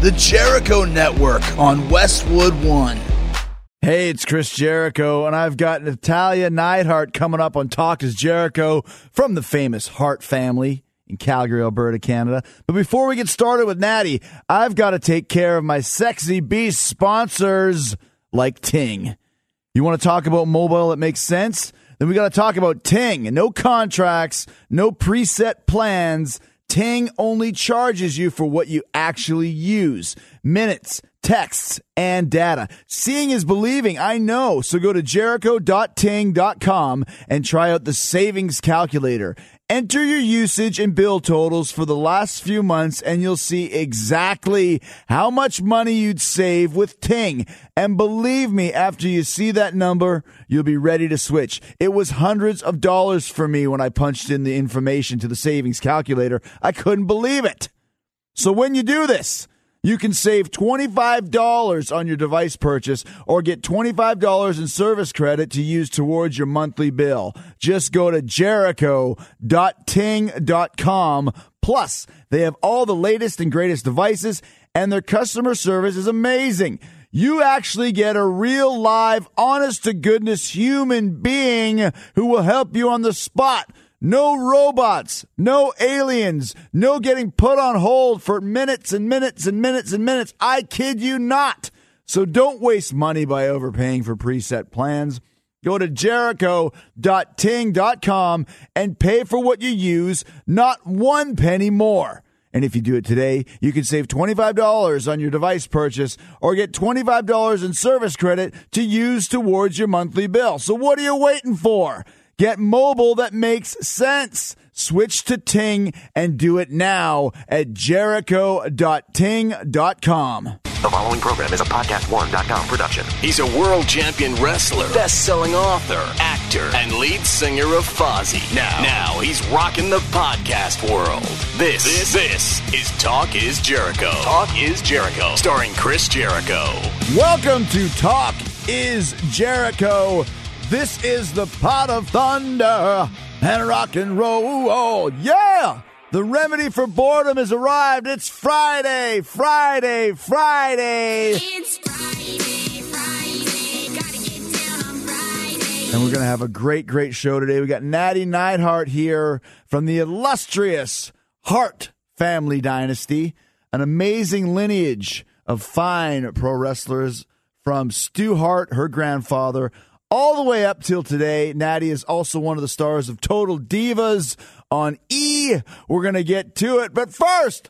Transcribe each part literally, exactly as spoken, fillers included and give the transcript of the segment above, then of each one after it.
The Jericho Network on Westwood One. Hey, it's Chris Jericho, and I've got Natalia Neidhart coming up on Talk is Jericho from the famous Hart family in Calgary, Alberta, Canada. But before we get started with Natty, I've got to take care of my Sexy Beast sponsors like Ting. You want to talk about mobile that makes sense? Then we got to talk about Ting. No contracts, no preset plans. Ting only charges you for what you actually use. Minutes, texts, and data. Seeing is believing, I know. So go to jericho dot ting dot com and try out the savings calculator. Enter your usage and bill totals for the last few months, and you'll see exactly how much money you'd save with Ting. And believe me, after you see that number, you'll be ready to switch. It was hundreds of dollars for me when I punched in the information to the savings calculator. I couldn't believe it. So when you do this, you can save twenty-five dollars on your device purchase or get twenty-five dollars in service credit to use towards your monthly bill. Just go to jericho dot ting dot com. Plus, they have all the latest and greatest devices, and their customer service is amazing. You actually get a real, live, honest-to-goodness human being who will help you on the spot. No robots, no aliens, no getting put on hold for minutes and minutes and minutes and minutes. I kid you not. So don't waste money by overpaying for preset plans. Go to jericho dot ting dot com and pay for what you use, not one penny more. And if you do it today, you can save twenty-five dollars on your device purchase or get twenty-five dollars in service credit to use towards your monthly bill. So what are you waiting for? Get mobile that makes sense. Switch to Ting and do it now at jericho dot ting dot com. The following program is a podcast one dot com production. He's a world champion wrestler, best-selling author, actor, and lead singer of Fozzy. Now, now he's rocking the podcast world. This, this, this is Talk is Jericho. Talk is Jericho, starring Chris Jericho. Welcome to Talk is Jericho. This is the pot of thunder and rock and roll. Oh, yeah! The remedy for boredom has arrived. It's Friday, Friday, Friday. It's Friday, Friday. Gotta get down on Friday. And we're going to have a great, great show today. We got Natty Neidhart here from the illustrious Hart family dynasty, an amazing lineage of fine pro wrestlers from Stu Hart, her grandfather, all the way up till today. Natty is also one of the stars of Total Divas on E! We're going to get to it. But first,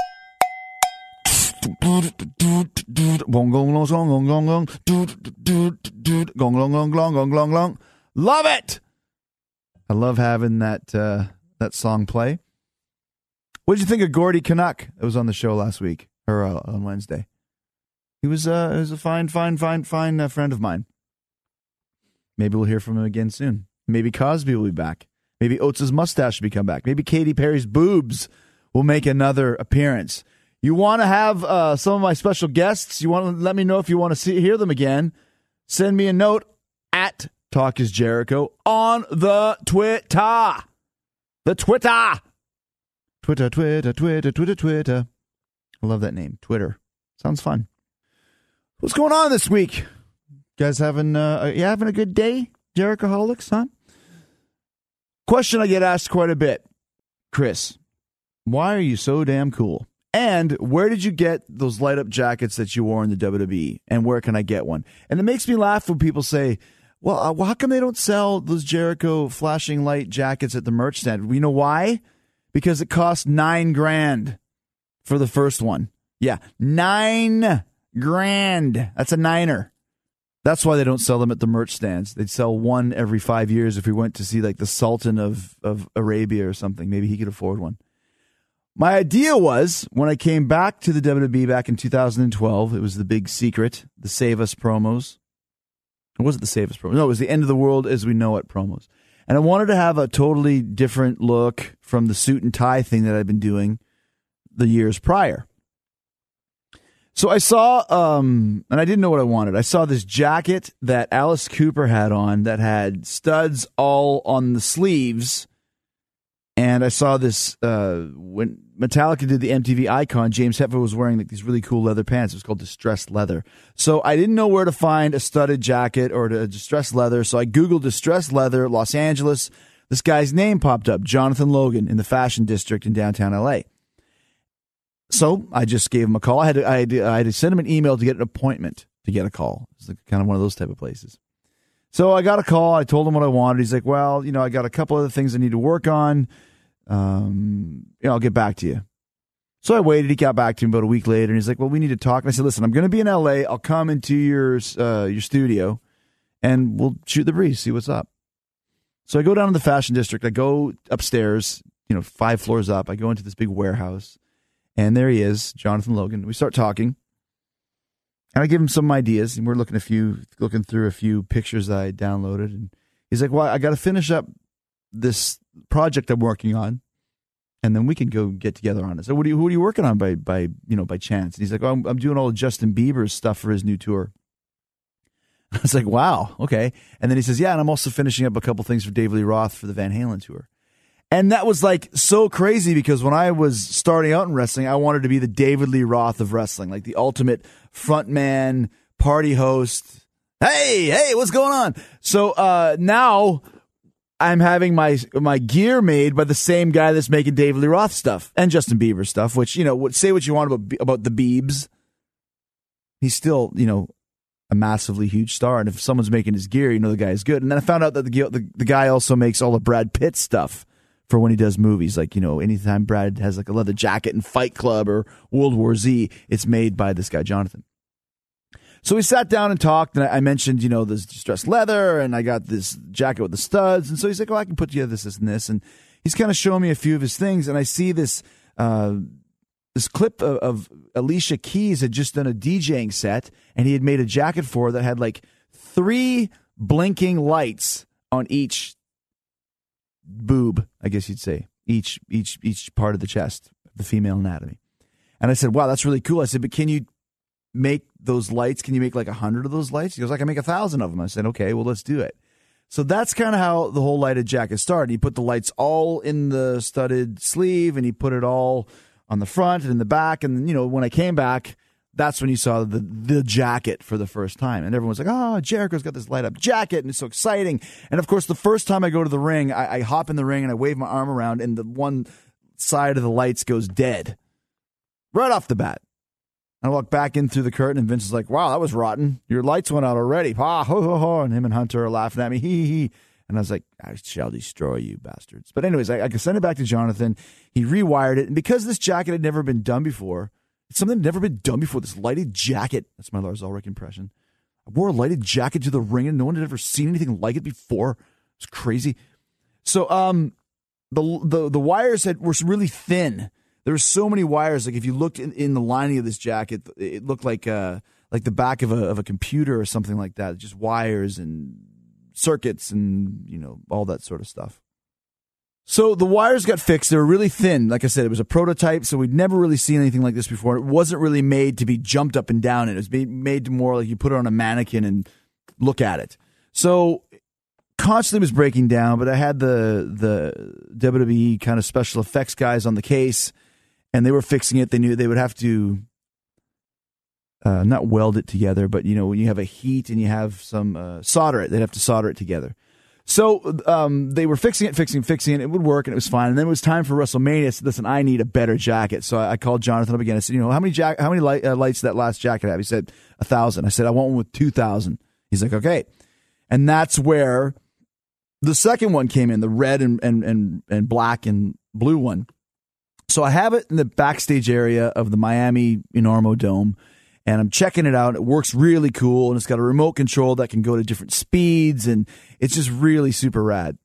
love it. I love having that uh, that song play. What did you think of Gordy Canuck? It was on the show last week, or uh, on Wednesday. He was, uh, he was a fine, fine, fine, fine uh, friend of mine. Maybe we'll hear from him again soon. Maybe Cosby will be back. Maybe Oates' mustache will come back. Maybe Katy Perry's boobs will make another appearance. You want to have uh, some of my special guests? You want to let me know if you want to see hear them again? Send me a note at Talk is Jericho on the Twitter. The Twitter. Twitter, Twitter, Twitter, Twitter, Twitter. I love that name, Twitter. Sounds fun. What's going on this week? You guys having uh, you having a good day, Jerichoholics, huh? Question I get asked quite a bit. Chris, why are you so damn cool? And where did you get those light-up jackets that you wore in the W W E? And where can I get one? And it makes me laugh when people say, well, uh, well how come they don't sell those Jericho flashing light jackets at the merch stand? You know why? Because it cost nine grand for the first one. Yeah, nine grand. That's a niner. That's why they don't sell them at the merch stands. They'd sell one every five years if we went to see like the Sultan of, of Arabia or something. Maybe he could afford one. My idea was, when I came back to the W W E back in two thousand twelve, it was the big secret, the Save Us promos. It wasn't the Save Us promos. No, it was the End of the World as we know it promos. And I wanted to have a totally different look from the suit and tie thing that I'd been doing the years prior. So I saw, um, and I didn't know what I wanted. I saw this jacket that Alice Cooper had on that had studs all on the sleeves And I saw this uh, when Metallica did the M T V Icon. James Hetfield was wearing like these really cool leather pants. It was called distressed leather. So I didn't know where to find a studded jacket or a distressed leather. So I Googled distressed leather, Los Angeles. This guy's name popped up, Jonathan Logan, in the Fashion District in downtown L A. So I just gave him a call. I had to, I had to, I had to send him an email to get an appointment to get a call. It's like kind of one of those type of places. So I got a call. I told him what I wanted. He's like, well, you know, I got a couple other things I need to work on. Um, you know, I'll get back to you. So I waited. He got back to me about a week later, and he's like, well, we need to talk. And I said, listen, I'm going to be in L A. I'll come into your uh, your studio, and we'll shoot the breeze, see what's up. So I go down to the Fashion District. I go upstairs, you know, five floors up. I go into this big warehouse, and there he is, Jonathan Logan. We start talking. And I give him some ideas, and we're looking a few, looking through a few pictures that I downloaded. And he's like, well, I got to finish up this project I'm working on, and then we can go get together on it. So what are you, who are you working on by, by you know, by chance? And he's like, oh, I'm, I'm doing all of Justin Bieber's stuff for his new tour. I was like, wow, okay. And then he says, yeah, and I'm also finishing up a couple things for David Lee Roth for the Van Halen tour. And that was like so crazy because when I was starting out in wrestling, I wanted to be the David Lee Roth of wrestling, like the ultimate frontman, party host. Hey, hey, what's going on? So uh, now I'm having my my gear made by the same guy that's making David Lee Roth stuff and Justin Bieber stuff, which, you know, say what you want about, about the Biebs. He's still, you know, a massively huge star. And if someone's making his gear, you know the guy is good. And then I found out that the, the, the guy also makes all of Brad Pitt's stuff for when he does movies. Like, you know, anytime Brad has like a leather jacket in Fight Club or World War Z, it's made by this guy, Jonathan. So we sat down and talked, and I mentioned, you know, this distressed leather, and I got this jacket with the studs. And so he's like, oh, I can put together this, this, and this. And he's kind of showing me a few of his things, and I see this uh, this clip of, of Alicia Keys had just done a DJing set, and he had made a jacket for her that had like three blinking lights on each boob, I guess you'd say, each each each part of the chest, the female anatomy. And I said, wow, that's really cool. I said, but can you make those lights? Can you make like a hundred of those lights? He goes, I can make a thousand of them. I said, okay, well, let's do it. So that's kind of how the whole lighted jacket started. He put the lights all in the studded sleeve, and he put it all on the front and in the back. And, you know, when I came back, that's when you saw the the jacket for the first time. And everyone was like, oh, Jericho's got this light up jacket, and it's so exciting. And of course, the first time I go to the ring, I, I hop in the ring and I wave my arm around, and the one side of the lights goes dead right off the bat. I walk back in through the curtain, and Vince is like, wow, that was rotten. Your lights went out already. Ha, ho, ho, ho. And him and Hunter are laughing at me. Hee, hee, hee. And I was like, I shall destroy you, bastards. But anyways, I, I could send it back to Jonathan. He rewired it. And because this jacket had never been done before, it's something that had never been done before, this lighted jacket. That's my Lars Ulrich impression. I wore a lighted jacket to the ring, and no one had ever seen anything like it before. It's crazy. So um, the, the, the wires had, were really thin. There were so many wires. Like if you looked in, in the lining of this jacket, it looked like uh, like the back of a of a computer or something like that. Just wires and circuits and, you know, all that sort of stuff. So the wires got fixed. They were really thin. Like I said, it was a prototype, so we'd never really seen anything like this before. It wasn't really made to be jumped up and down. It was made more like you put it on a mannequin and look at it. So constantly was breaking down, but I had the the W W E kind of special effects guys on the case, and they were fixing it. They knew they would have to uh, not weld it together, but, you know, when you have a heat and you have some uh, solder it, they'd have to solder it together. So um, they were fixing it, fixing, fixing it. It would work, and it was fine. And then it was time for WrestleMania. I said, listen, I need a better jacket. So I, I called Jonathan up again. I said, you know, how many jack- how many light, uh, lights did that last jacket have? He said, a thousand. I said, I want one with two thousand. He's like, okay. And that's where the second one came in, the red and, and, and, and black and blue one. So I have it in the backstage area of the Miami Enormo Dome, and I'm checking it out. It works really cool, and it's got a remote control that can go to different speeds, and it's just really super rad.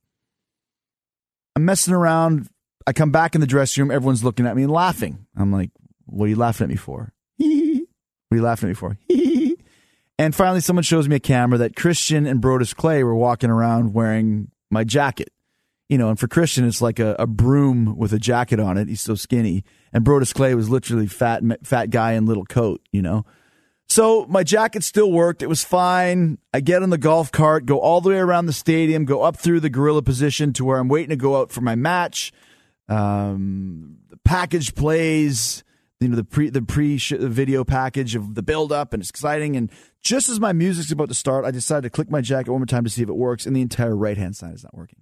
I'm messing around. I come back in the dressing room. Everyone's looking at me and laughing. I'm like, what are you laughing at me for? What are you laughing at me for? And finally, someone shows me a camera that Christian and Brodus Clay were walking around wearing my jacket. You know, and for Christian, it's like a, a broom with a jacket on it. He's so skinny. And Brodus Clay was literally fat, fat guy in little coat, you know. So my jacket still worked. It was fine. I get on the golf cart, go all the way around the stadium, go up through the gorilla position to where I'm waiting to go out for my match. Um, the package plays, you know, the pre the pre video package of the build up, and it's exciting. And just as my music's about to start, I decided to click my jacket one more time to see if it works, and the entire right hand side is not working.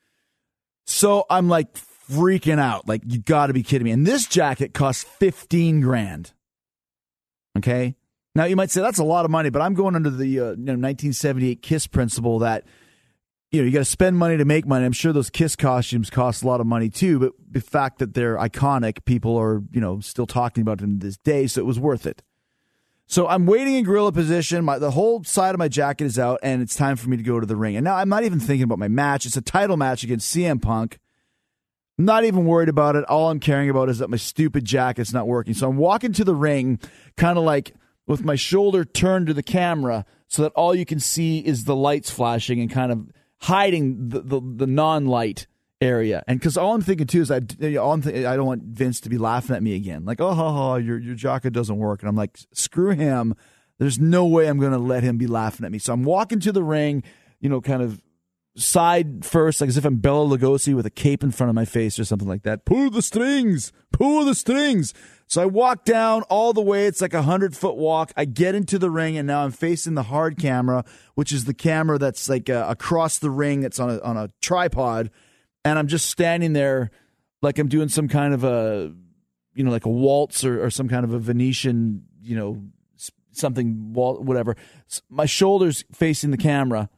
So I'm like freaking out, like, you got to be kidding me. And this jacket costs fifteen grand. Okay. Now, you might say that's a lot of money, but I'm going under the uh, you know, nineteen seventy-eight KISS principle that, you know, you got to spend money to make money. I'm sure those KISS costumes cost a lot of money too, but the fact that they're iconic, people are, you know, still talking about them this day, so it was worth it. So I'm waiting in gorilla position. My, the whole side of my jacket is out, and it's time for me to go to the ring. And now I'm not even thinking about my match. It's a title match against C M Punk. I'm not even worried about it. All I'm caring about is that my stupid jacket's not working. So I'm walking to the ring kind of like with my shoulder turned to the camera so that all you can see is the lights flashing and kind of hiding the, the, the non-light area. And because all I'm thinking, too, is I, all I'm th- I don't want Vince to be laughing at me again. Like, oh, ha, ha, your, your jacket doesn't work. And I'm like, screw him. There's no way I'm going to let him be laughing at me. So I'm walking to the ring, you know, kind of side first, like as if I'm Bela Lugosi with a cape in front of my face or something like that. Pull the strings. Pull the strings. So I walk down all the way. It's like a hundred-foot walk. I get into the ring, and now I'm facing the hard camera, which is the camera that's like uh, across the ring. It's on a, on a tripod, and I'm just standing there like I'm doing some kind of a, you know, like a waltz or, or some kind of a Venetian, you know, something, whatever. My shoulder's facing the camera,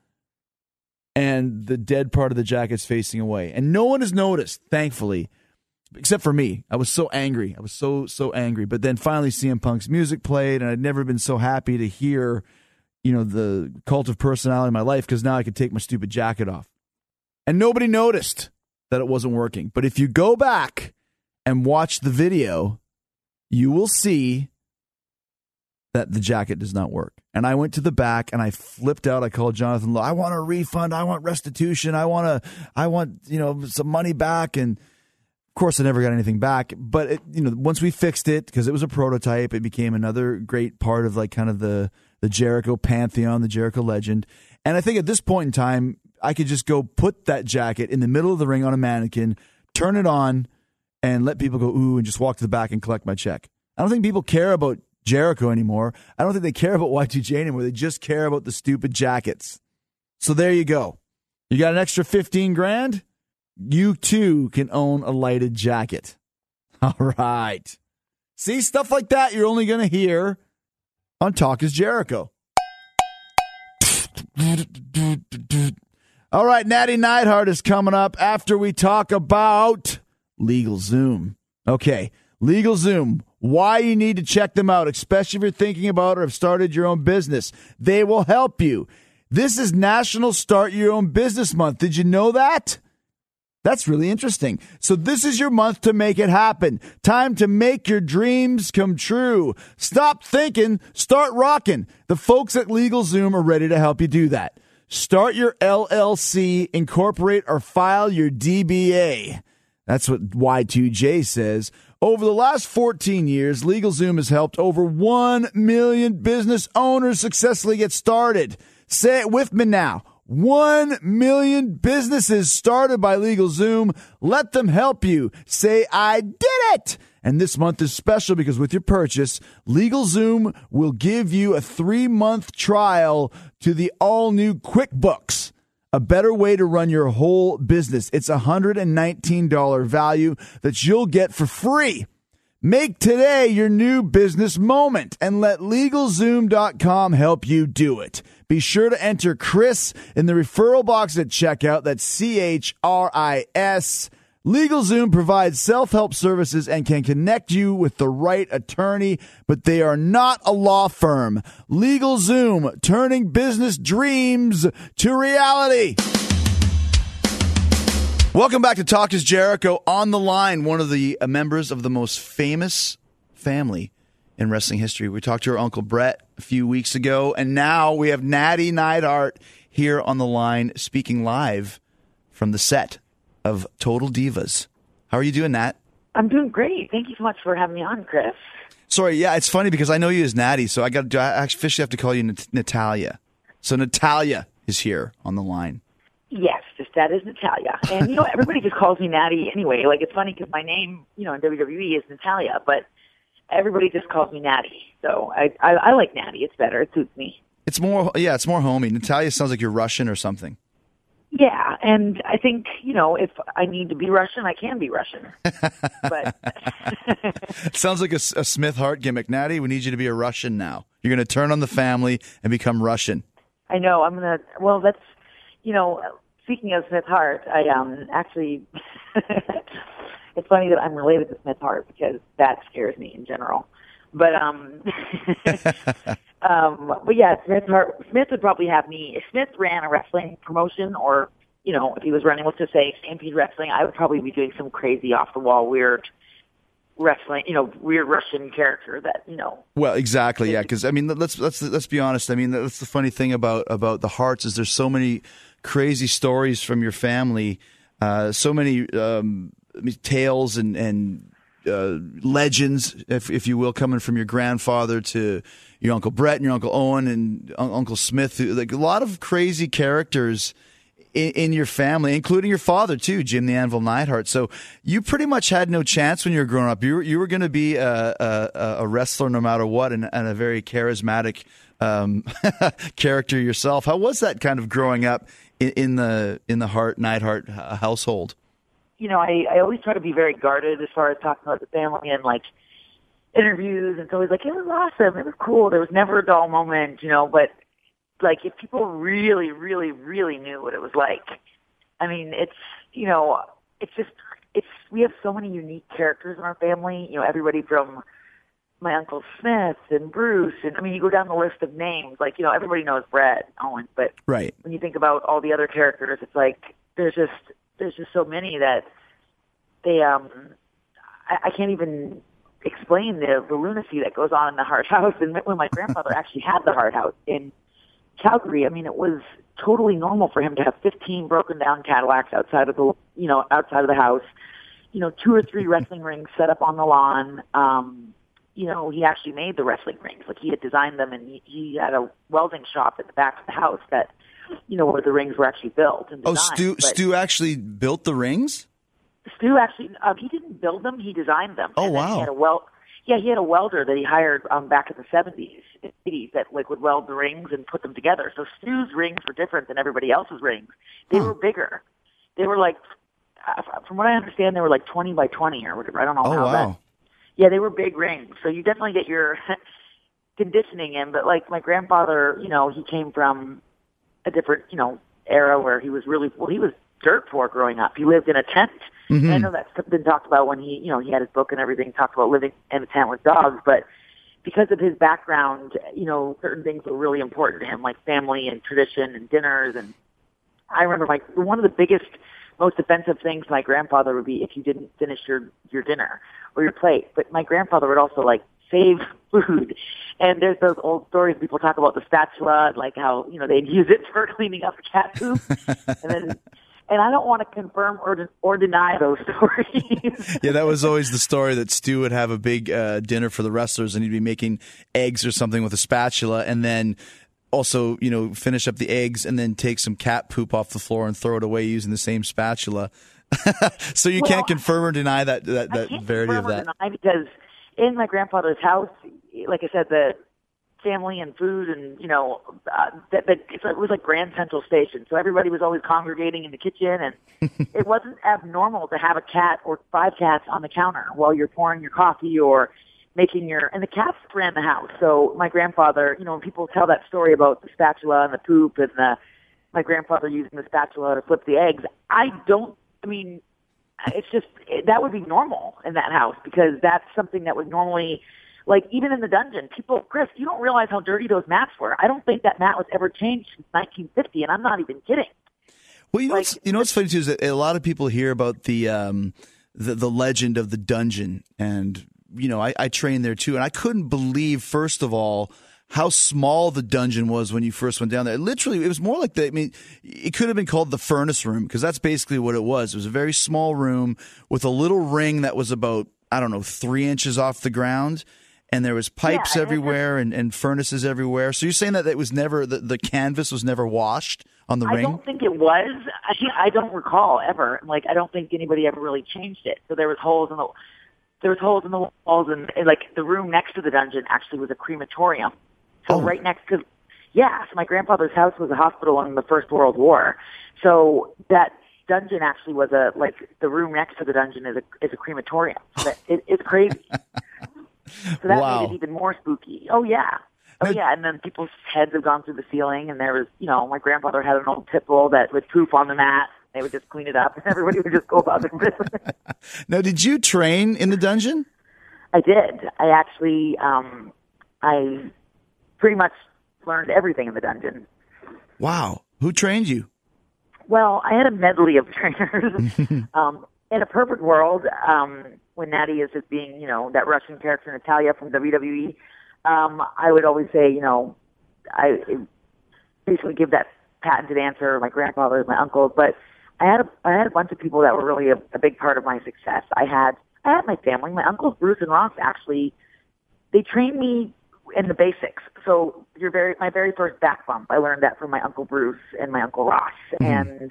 and the dead part of the jacket's facing away. And no one has noticed, thankfully, except for me. I was so angry. I was so, so angry. But then finally C M Punk's music played, and I'd never been so happy to hear, you know, the cult of personality in my life, because now I could take my stupid jacket off. And nobody noticed that it wasn't working. But if you go back and watch the video, you will see that the jacket does not work. And I went to the back and I flipped out. I called Jonathan Lowe. I want a refund. I want restitution. I want to, I want, you know, some money back. And of course I never got anything back, but it, you know, once we fixed it, because it was a prototype, it became another great part of like kind of the, the Jericho pantheon, the Jericho legend. And I think at this point in time, I could just go put that jacket in the middle of the ring on a mannequin, turn it on, and let people go, ooh, and just walk to the back and collect my check. I don't think people care about Jericho anymore. I don't think they care about Y two J anymore. They just care about the stupid jackets. So there you go. You got an extra fifteen grand? You too can own a lighted jacket. All right. See, stuff like that you're only going to hear on Talk is Jericho. All right, Natty Neidhart is coming up after we talk about LegalZoom. Okay, LegalZoom. Why you need to check them out, especially if you're thinking about or have started your own business. They will help you. This is National Start Your Own Business Month. Did you know that? That's really interesting. So this is your month to make it happen. Time to make your dreams come true. Stop thinking, start rocking. The folks at LegalZoom are ready to help you do that. Start your L L C, incorporate or file your D B A. That's what Y two J says. Over the last fourteen years, LegalZoom has helped over one million business owners successfully get started. Say it with me now. one million businesses started by LegalZoom. Let them help you. Say, I did it. And this month is special because with your purchase, LegalZoom will give you a three-month trial to the all-new QuickBooks. A better way to run your whole business. It's a one hundred nineteen dollars value that you'll get for free. Make today your new business moment and let LegalZoom dot com help you do it. Be sure to enter Chris in the referral box at checkout. That's C H R I S. LegalZoom provides self-help services and can connect you with the right attorney, but they are not a law firm. LegalZoom, turning business dreams to reality. Welcome back to Talk is Jericho. On the line, one of the uh, members of the most famous family in wrestling history. We talked to her Uncle Brett a few weeks ago, and now we have Natty Neidhart here on the line speaking live from the set of Total Divas. How are you doing, Nat? I'm doing great. Thank you so much for having me on, Chris. Sorry, yeah, it's funny because I know you as Natty, so I got I officially have to call you Nat- Natalia. So Natalia is here on the line. Yes, just that is Natalia. And, you know, everybody just calls me Natty anyway. Like, it's funny because my name, you know, in W W E is Natalia, but everybody just calls me Natty. So I, I, I like Natty. It's better. It suits me. It's more, yeah, it's more homey. Natalia sounds like you're Russian or something. Yeah, and I think, you know, if I need to be Russian, I can be Russian. But It sounds like a, a Smith Hart gimmick. Natty, we need you to be a Russian now. You're going to turn on the family and become Russian. I know, I'm going to, well, that's, you know, speaking of Smith Hart, I um actually, it's funny that I'm related to Smith Hart because that scares me in general. But, um, um, but yeah, Smith Hart, Smith would probably have me, if Smith ran a wrestling promotion or, you know, if he was running, let's just say Stampede Wrestling, I would probably be doing some crazy off the wall, weird wrestling, you know, weird Russian character that, you know. Well, exactly, yeah, because I mean, let's let's let's be honest. I mean, that's the funny thing about about the Harts is there's so many crazy stories from your family, uh, so many um, tales and and uh, legends, if if you will, coming from your grandfather to your Uncle Brett and your Uncle Owen and Un- Uncle Smith. Like a lot of crazy characters in, in your family, including your father too, Jim the Anvil Neidhart. So you pretty much had no chance when you were growing up. You were, you were going to be a, a, a wrestler no matter what, and, and a very charismatic um, character yourself. How was that kind of growing up in, in the in the Hart Neidhart household? You know, I, I always try to be very guarded as far as talking about the family and like interviews, and it's always like, it was awesome, it was cool, there was never a dull moment, you know, but like if people really, really, really knew what it was like, I mean, it's, you know, it's just, it's, we have so many unique characters in our family, you know, everybody from my Uncle Smith and Bruce, and I mean, you go down the list of names, like, you know, everybody knows Brett Owens, but right. when you think about all the other characters, it's like, there's just, there's just so many that they, um, I, I can't even explain the, the lunacy that goes on in the Hart House. And when my grandfather actually had the Hart House in Calgary, I mean, it was totally normal for him to have fifteen broken down Cadillacs outside of the, you know, outside of the house, you know, two or three wrestling rings set up on the lawn. Um, you know, he actually made the wrestling rings. Like he had designed them, and he, he had a welding shop at the back of the house that, you know, where the rings were actually built and designed. Oh, Stu, but Stu actually built the rings? Stu actually, um, he didn't build them, he designed them. Oh, and then wow. He had a wel- yeah, he had a welder that he hired um, back in the seventies, eighties, that like would weld the rings and put them together. So Stu's rings were different than everybody else's rings. They Huh. were bigger. They were like, uh, from what I understand, they were like twenty by twenty or whatever. I don't know Oh, how wow. that. Yeah, they were big rings. So you definitely get your conditioning in. But like my grandfather, you know, he came from a different, you know, era where he was really, well, he was dirt poor growing up. He lived in a tent. Mm-hmm. And I know that's been talked about when he, you know, he had his book and everything, talked about living in a tent with dogs. But because of his background, you know, certain things were really important to him, like family and tradition and dinners. And I remember my, one of the biggest, most offensive things my grandfather would be if you didn't finish your, your dinner or your plate. But my grandfather would also like save food. And there's those old stories people talk about the spatula, like how, you know, they'd use it for cleaning up cat poop. and then, and I don't want to confirm or de- or deny those stories. Yeah, that was always the story that Stu would have a big uh, dinner for the wrestlers, and he'd be making eggs or something with a spatula, and then also, you know, finish up the eggs and then take some cat poop off the floor and throw it away using the same spatula. So you Well, can't confirm or deny that that, I that can't verity of confirm or that. deny because in my grandfather's house, like I said, the family and food and, you know, uh, that, that it's, it was like Grand Central Station. So everybody was always congregating in the kitchen, and it wasn't abnormal to have a cat or five cats on the counter while you're pouring your coffee or making your, and the cats ran the house. So my grandfather, you know, when people tell that story about the spatula and the poop and the, my grandfather using the spatula to flip the eggs, I don't, I mean, it's just, that would be normal in that house because that's something that would normally, like even in the dungeon, people, Chris, you don't realize how dirty those mats were. I don't think that mat was ever changed since nineteen fifty, and I'm not even kidding. Well, you know, Like, what's, you know what's funny too is that a lot of people hear about the um, the, the legend of the dungeon, and you know, I, I trained there too, and I couldn't believe, first of all, how small the dungeon was when you first went down there. Literally, it was more like the, I mean, it could have been called the furnace room because that's basically what it was. It was a very small room with a little ring that was about, I don't know, three inches off the ground. And there was pipes Yeah, everywhere and, and furnaces everywhere. So you're saying that it was never, the, the canvas was never washed on the I ring? don't think it was. I, I don't recall ever. Like, I don't think anybody ever really changed it. So there was holes in the there was holes in the walls, and, and like the room next to the dungeon actually was a crematorium. So Oh. right next to, yeah. So my grandfather's house was a hospital in the First World War. So that dungeon actually was a like the room next to the dungeon is a is a crematorium. So that, it, it's crazy. So that Wow. made it even more spooky. Oh yeah. Oh yeah, and then people's heads have gone through the ceiling, and there was, you know, my grandfather had an old pit bull that would poof on the mat. They would just clean it up, and everybody would just go about their business. Now, did you train in the dungeon? I did. I actually, um, I pretty much learned everything in the dungeon. Wow. Who trained you? Well, I had a medley of trainers. um, in a perfect world, um, when Natty is just being, you know, that Russian character Natalia from W W E, um, I would always say, you know, I basically give that patented answer, my grandfather, my uncle, but I had a, I had a bunch of people that were really a, a big part of my success. I had I had my family, my uncles Bruce and Ross actually, they trained me in the basics. So your very my very first back bump, I learned that from my uncle Bruce and my uncle Ross, Mm-hmm. and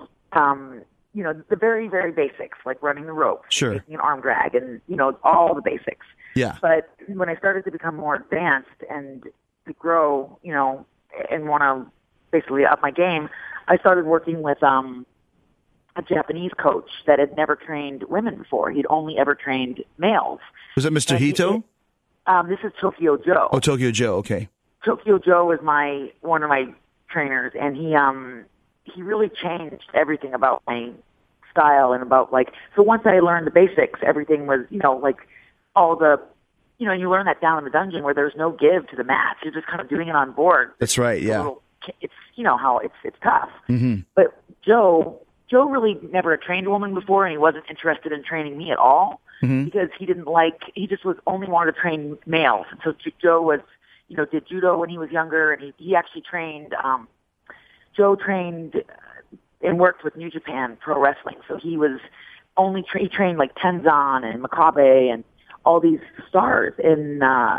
um, you know, the very very basics like running the ropes, Sure. taking an arm drag, and you know all the basics. Yeah. But when I started to become more advanced and to grow, you know, and want to basically up my game, I started working with um, a Japanese coach that had never trained women before. He'd only ever trained males. Was that Mister And he- Hito? Um, this is Tokyo Joe. Oh, Tokyo Joe. Okay. Tokyo Joe was my one of my trainers, and he um he really changed everything about my style and about like. So once I learned the basics, everything was, you know, like all the, you know, you learn that down in the dungeon where there's no give to the match. You're just kind of doing it on board. That's right. It's a Yeah. little- It's, you know, how it's it's tough. Mm-hmm. But Joe Joe really never trained a woman before, and he wasn't interested in training me at all Mm-hmm. because he didn't like. He just was only wanted to train males. And so J- Joe was, you know, did judo when he was younger, and he he actually trained. Um, Joe trained uh, and worked with New Japan Pro Wrestling, so he was only tra- he trained like Tenzan and Makabe and all these stars in uh,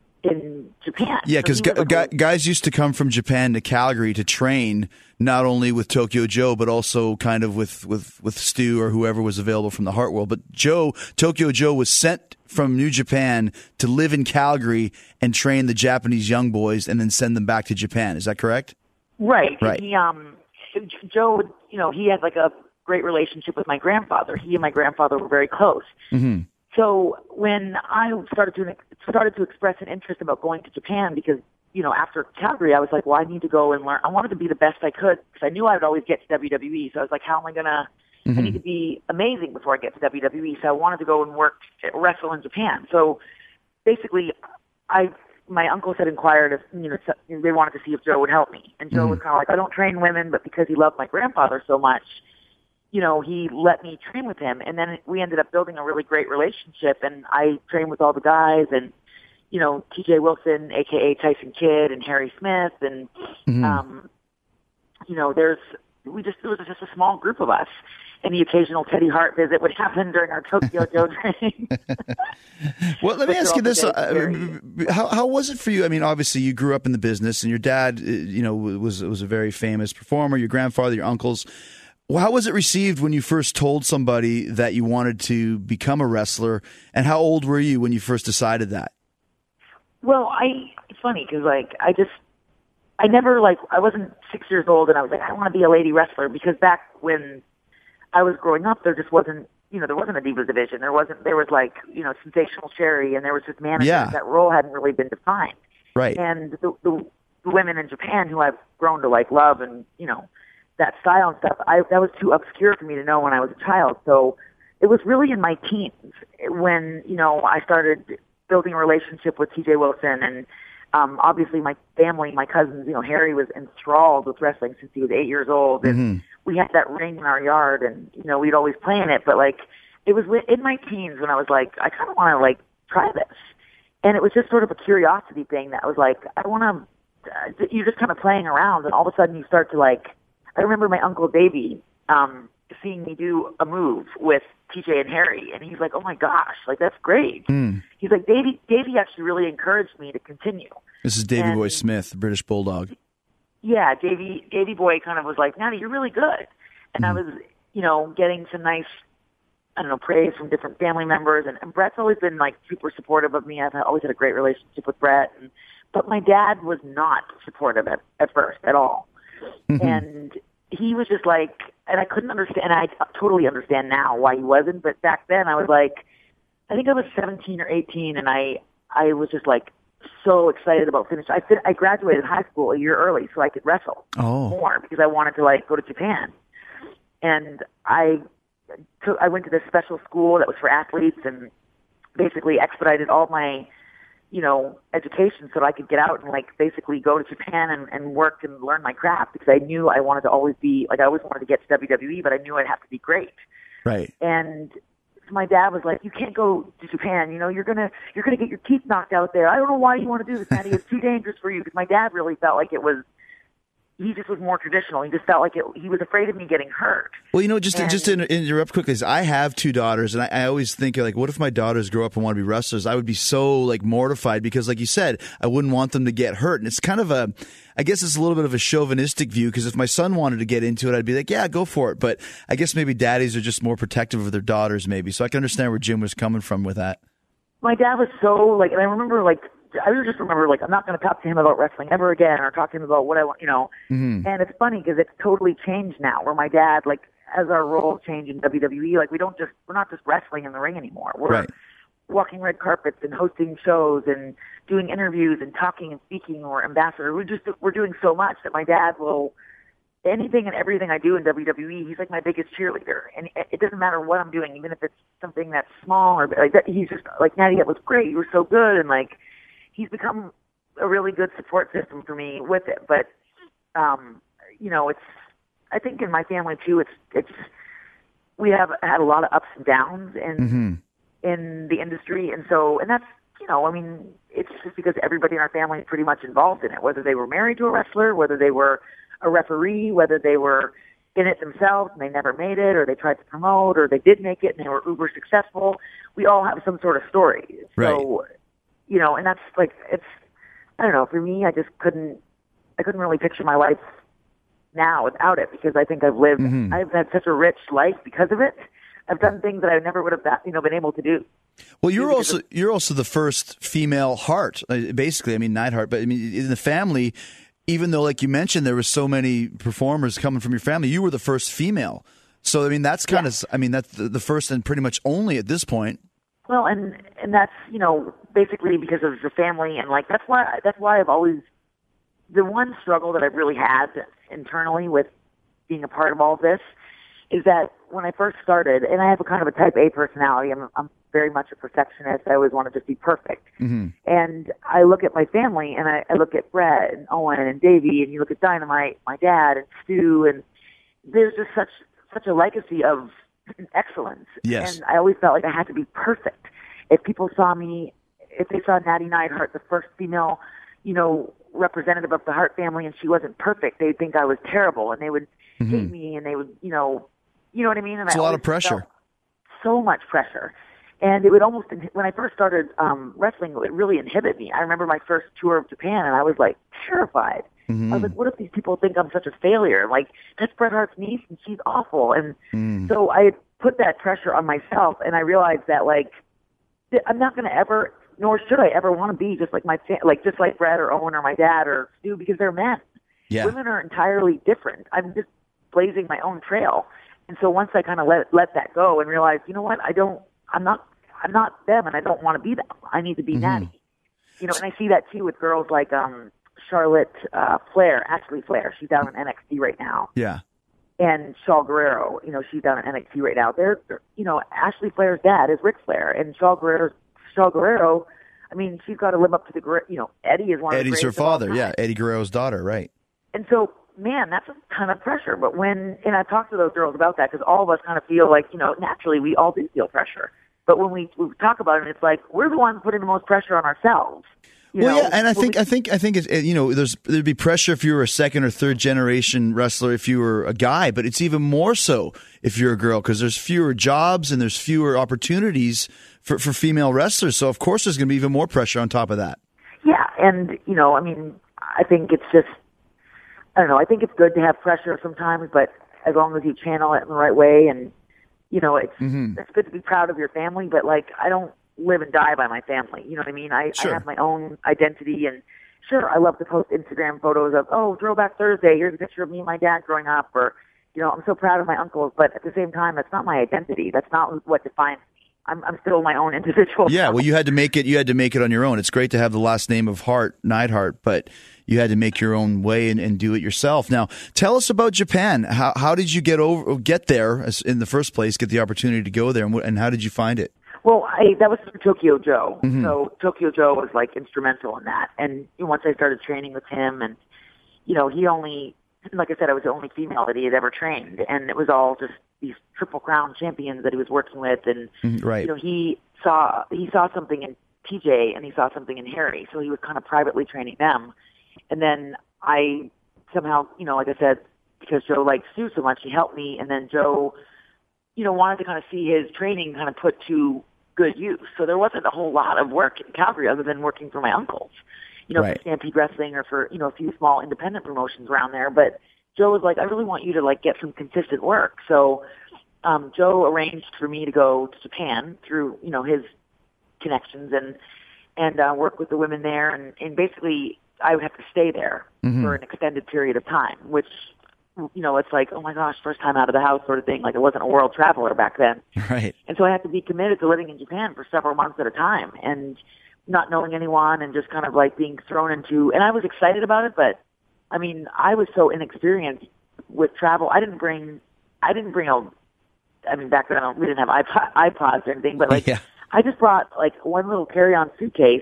in Japan. Yeah, So because he was like a- guys used to come from Japan to Calgary to train not only with Tokyo Joe, but also kind of with, with, with Stu or whoever was available from the Heart World. But Joe, Tokyo Joe was sent from New Japan to live in Calgary and train the Japanese young boys and then send them back to Japan. Is that correct? Right. Right. He, um, Joe, would- you know, he had like a great relationship with my grandfather. He and my grandfather were very close. Mm-hmm. So when I started to started to express an interest about going to Japan, because you know after Calgary, I was like, well, I need to go and learn. I wanted to be the best I could because I knew I would always get to W W E. So I was like, how am I gonna? I need to be amazing before I get to W W E. So I wanted to go and work wrestle in Japan. So basically, I my uncles had inquired if you know they wanted to see if Joe would help me, and Joe was kind of like, I don't train women, but because he loved my grandfather so much, you know, he let me train with him, and then we ended up building a really great relationship, and I trained with all the guys, and, you know, T J Wilson, a k a. Tyson Kidd, and Harry Smith, and, Mm-hmm. um, you know, there's, we just, it was just a small group of us, and the occasional Teddy Hart visit would happen during our Tokyo Joe training. Well, let me But ask you they're this: also uh, very how how was it for you? I mean, obviously, you grew up in the business, and your dad, uh, you know, was was a very famous performer. Your grandfather, your uncles. Well, how was it received when you first told somebody that you wanted to become a wrestler? And how old were you when you first decided that? Well, I, it's funny because, like, I just, I never, like, I wasn't six years old and I was like, I want to be a lady wrestler, because back when I was growing up, there just wasn't, you know, there wasn't a Divas division. There wasn't, there was, like, you know, Sensational Sherry, and there was just managers. Yeah. That role hadn't really been defined. Right. And the, the, the women in Japan who I've grown to, like, love and, you know, that style and stuff, I, that was too obscure for me to know when I was a child. So it was really in my teens when, you know, I started building a relationship with T J Wilson, and um, obviously my family, my cousins, you know, Harry was enthralled with wrestling since he was eight years old, and Mm-hmm. we had that ring in our yard, and, you know, we'd always play in it, but, like, it was in my teens when I was like, I kind of want to, like, try this. And it was just sort of a curiosity thing that was like, I want to, uh, you're just kind of playing around, and all of a sudden you start to, like, I remember my Uncle Davey um, seeing me do a move with T J and Harry, and he's like, oh my gosh, like, that's great. Mm. He's like, Davey, Davey actually really encouraged me to continue. This is Davey And- Boy Smith, the British Bulldog. yeah, Davey, Davey Boy kind of was like, Natty, you're really good. And I was, you know, getting some nice, I don't know, praise from different family members. And, and Brett's always been like super supportive of me. I've always had a great relationship with Brett. And, but my dad was not supportive at, at first at all. Mm-hmm. And he was just like, and I couldn't understand, and I totally understand now why he wasn't. But back then I was like, I think I was seventeen or eighteen, and I, I was just like so excited about finishing. I, fin- I graduated high school a year early so I could wrestle oh. more because I wanted to like go to Japan. And I took, I went to this special school that was for athletes and basically expedited all my, you know, education so that I could get out and like basically go to Japan and, and work and learn my craft because I knew I wanted to always be, like I always wanted to get to W W E, but I knew I'd have to be great. Right. And my dad was like, you can't go to Japan, you know, you're going to, you're going to get your teeth knocked out there. I don't know why you want to do this, Matty. It's too dangerous for you. Because my dad really felt like it was, he just was more traditional. He just felt like it, he was afraid of me getting hurt. Well, you know, just and, to, just to interrupt quickly, is I have two daughters, and I, I always think, like, what if my daughters grow up and want to be wrestlers? I would be so, like, mortified because, like you said, I wouldn't want them to get hurt. And it's kind of a, I guess it's a little bit of a chauvinistic view because if my son wanted to get into it, I'd be like, yeah, go for it. But I guess maybe daddies are just more protective of their daughters, maybe. So I can understand where Jim was coming from with that. My dad was so, like, and I remember, like, I just remember, like, I'm not going to talk to him about wrestling ever again or talk to him about what I want, you know. Mm-hmm. And it's funny because it's totally changed now where my dad, like, as our roles change in W W E, like, we don't just, we're not just wrestling in the ring anymore. We're right. walking red carpets and hosting shows and doing interviews and talking and speaking or ambassador. We're just, we're doing so much that my dad will, anything and everything I do in W W E, he's like my biggest cheerleader. And it doesn't matter what I'm doing, even if it's something that's small or like that, he's just like, Natty, that was great. You were so good. And like, he's become a really good support system for me with it. But, um, you know, it's, I think in my family too, it's, it's, we have had a lot of ups and downs in, mm-hmm. in the industry. And so, and that's, you know, I mean, it's just because everybody in our family is pretty much involved in it, whether they were married to a wrestler, whether they were a referee, whether they were in it themselves and they never made it, or they tried to promote, or they did make it and they were uber successful. We all have some sort of story. Right. So, you know, and that's like, it's, I don't know, for me, I just couldn't, I couldn't really picture my life now without it because I think I've lived, mm-hmm. I've had such a rich life because of it. I've done things that I never would have, you know, been able to do. Well, you're also, you're also the first female Hart, basically. I mean, Neidhart, but I mean, in the family, even though, like you mentioned, there were so many performers coming from your family, you were the first female. So, I mean, that's kind yeah. of, I mean, that's the, the first and pretty much only at this point. Well, and and that's, you know, basically because of the family, and like that's why that's why I've always, the one struggle that I've really had internally with being a part of all of this is that when I first started, and I have a kind of a type A personality, I'm I'm very much a perfectionist. I always want to just be perfect. Mm-hmm. And I look at my family, and I, I look at Brett and Owen and Davey, and you look at Dynamite, my dad, and Stu, and there's just such such a legacy of excellence. Yes. And I always felt like I had to be perfect. If people saw me, if they saw Natty Neidhart, the first female, you know, representative of the Hart family, and she wasn't perfect, they'd think I was terrible, and they would mm-hmm. hate me, and they would, you know, you know what I mean? And it's I a lot of pressure. So much pressure. And it would almost, when I first started um, wrestling, it would really inhibit me. I remember my first tour of Japan, and I was like terrified. Mm-hmm. I was like, what if these people think I'm such a failure? Like, that's Bret Hart's niece, and she's awful. And mm. so I had put that pressure on myself, and I realized that, like, I'm not going to ever, nor should I ever want to be just like my, like just like Brett or Owen or my dad or Stu, because they're men. Yeah. Women are entirely different. I'm just blazing my own trail. And so once I kind of let let that go and realized, you know what, I don't, I'm not, I'm not them, and I don't want to be them. I need to be mm-hmm. Natty. You know, and I see that too with girls like um, Charlotte uh, Flair, Ashley Flair. She's down in N X T right now. Yeah. And Shaw Guerrero, you know, she's down in N X T right now. They're, they're, you know, Ashley Flair's dad is Ric Flair, and Shaw Guerrero, Shaw Guerrero, I mean, she's got to live up to the, you know, Eddie is one of the Eddie's her father, yeah, Eddie Guerrero's daughter, right. And so, man, that's a ton of pressure. But when, and I talked to those girls about that, because all of us kind of feel like, you know, naturally we all do feel pressure. But when we, we talk about it, it's like we're the ones putting the most pressure on ourselves. You well, know, yeah, and I think we, I think I think it's, you know, there's there'd be pressure if you were a second or third generation wrestler if you were a guy, but it's even more so if you're a girl because there's fewer jobs and there's fewer opportunities for for female wrestlers. So of course there's going to be even more pressure on top of that. Yeah, and you know, I mean, I think it's just I don't know. I think it's good to have pressure sometimes, but as long as you channel it in the right way, and you know, it's Mm-hmm. it's good to be proud of your family. But like, I don't live and die by my family. You know what I mean? I, Sure. I have my own identity, and sure, I love to post Instagram photos of, oh, Throwback Thursday. Here's a picture of me and my dad growing up, or you know, I'm so proud of my uncles. But at the same time, that's not my identity. That's not what defines me. I'm, I'm still my own individual. Yeah, well, you had to make it. You had to make it on your own. It's great to have the last name of Hart, Neidhart, but you had to make your own way and, and do it yourself. Now, tell us about Japan. How how did you get over get there as- in the first place? Get the opportunity to go there, and, wh- and how did you find it? Well, I, that was through Tokyo Joe. Mm-hmm. So Tokyo Joe was like instrumental in that. And once I started training with him, and you know, he only, like I said, I was the only female that he had ever trained, and it was all just these Triple Crown champions that he was working with, and Mhm, right. you know, he saw he saw something in T J and he saw something in Harry, so he was kind of privately training them. And then I somehow, you know, like I said, because Joe liked Stu so much, he helped me, and then Joe, you know, wanted to kind of see his training kind of put to good use. So there wasn't a whole lot of work in Calgary other than working for my uncles, you know, Right. for Stampede Wrestling or for, you know, a few small independent promotions around there. But Joe was like, I really want you to like get some consistent work. So um, Joe arranged for me to go to Japan through, you know, his connections and and uh, work with the women there, and, and basically I would have to stay there Mm-hmm. for an extended period of time, which, you know, it's like, oh my gosh, first time out of the house sort of thing. Like, I wasn't a world traveler back then. Right. And so I had to be committed to living in Japan for several months at a time and not knowing anyone and just kind of like being thrown into, and I was excited about it, but I mean, I was so inexperienced with travel. I didn't bring, I didn't bring a, I mean, back then we didn't have iPod, iPods or anything, but like, Yeah. I just brought like one little carry-on suitcase,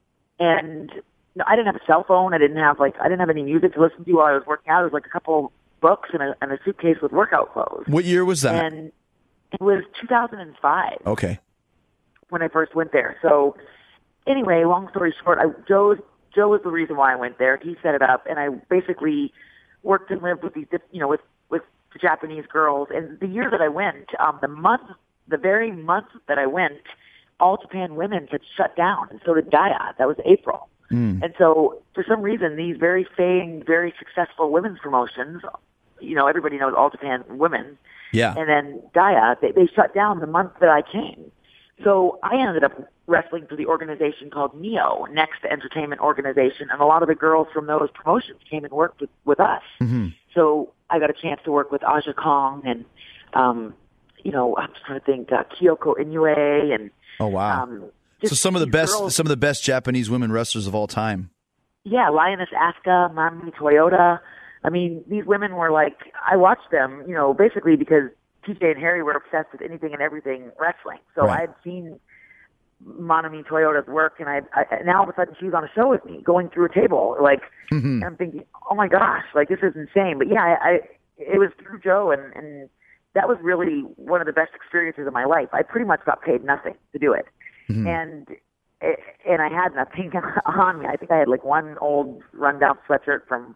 and you know, I didn't have a cell phone. I didn't have like, I didn't have any music to listen to while I was working out. It was like a couple books and a, and a suitcase with workout clothes. What year was that? And it was two thousand five Okay. when I first went there. So anyway, long story short, I, Joe, Joe was the reason why I went there. He set it up, and I basically worked and lived with these, diff- you know, with, with the Japanese girls. And the year that I went, um, the month, the very month that I went, All Japan Women's had shut down, and so did Gaia. That was April. Mm. And so for some reason, these very famed, very successful women's promotions, you know, everybody knows All Japan Women, Yeah. and then Gaia, they, they shut down the month that I came. So I ended up wrestling for the organization called NEO, Next Entertainment Organization, and a lot of the girls from those promotions came and worked with, with us. Mhm. So I got a chance to work with Aja Kong and, um, you know, I'm just trying to think, uh, Kyoko Inoue and Oh wow. um, So just some of the these best, girls- some of the best Japanese women wrestlers of all time. Yeah, Lioness Asuka, Mami Toyota. I mean, these women were like, I watched them, you know, basically because T J and Harry were obsessed with anything and everything wrestling. So Right. I had seen Manami Toyota's work, and I, I and now all of a sudden she's on a show with me, going through a table. Like, Mhm. and I'm thinking, oh my gosh, like this is insane. But yeah, I, I it was through Joe, and and that was really one of the best experiences of my life. I pretty much got paid nothing to do it, Mhm. and it, and I had nothing on me. I think I had like one old rundown sweatshirt from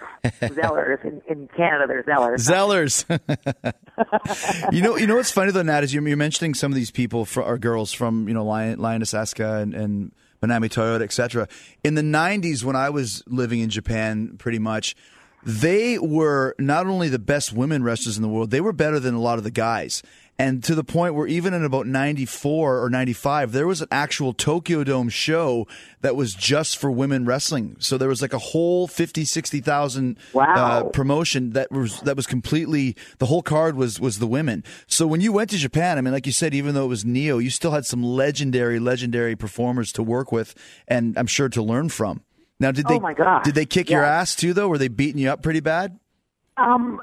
Zellers in, in Canada. There's Zellers. Zellers. you know, you know what's funny though, Nat, is you're, you're mentioning some of these people for, or girls from, you know, Lion, Lioness Asuka and, and Manami Toyota, et cetera. In the nineties, when I was living in Japan, pretty much, they were not only the best women wrestlers in the world, they were better than a lot of the guys. And to the point where even in about ninety-four or ninety-five, there was an actual Tokyo Dome show that was just for women wrestling. So there was like a whole fifty, sixty thousand Wow. uh, promotion that was that was completely, the whole card was was the women. So when you went to Japan, I mean, like you said, even though it was Neo, you still had some legendary, legendary performers to work with, and I'm sure to learn from. Now, did they Oh, my gosh. did they kick your Yeah. ass too, though? Were they beating you up pretty bad? Um,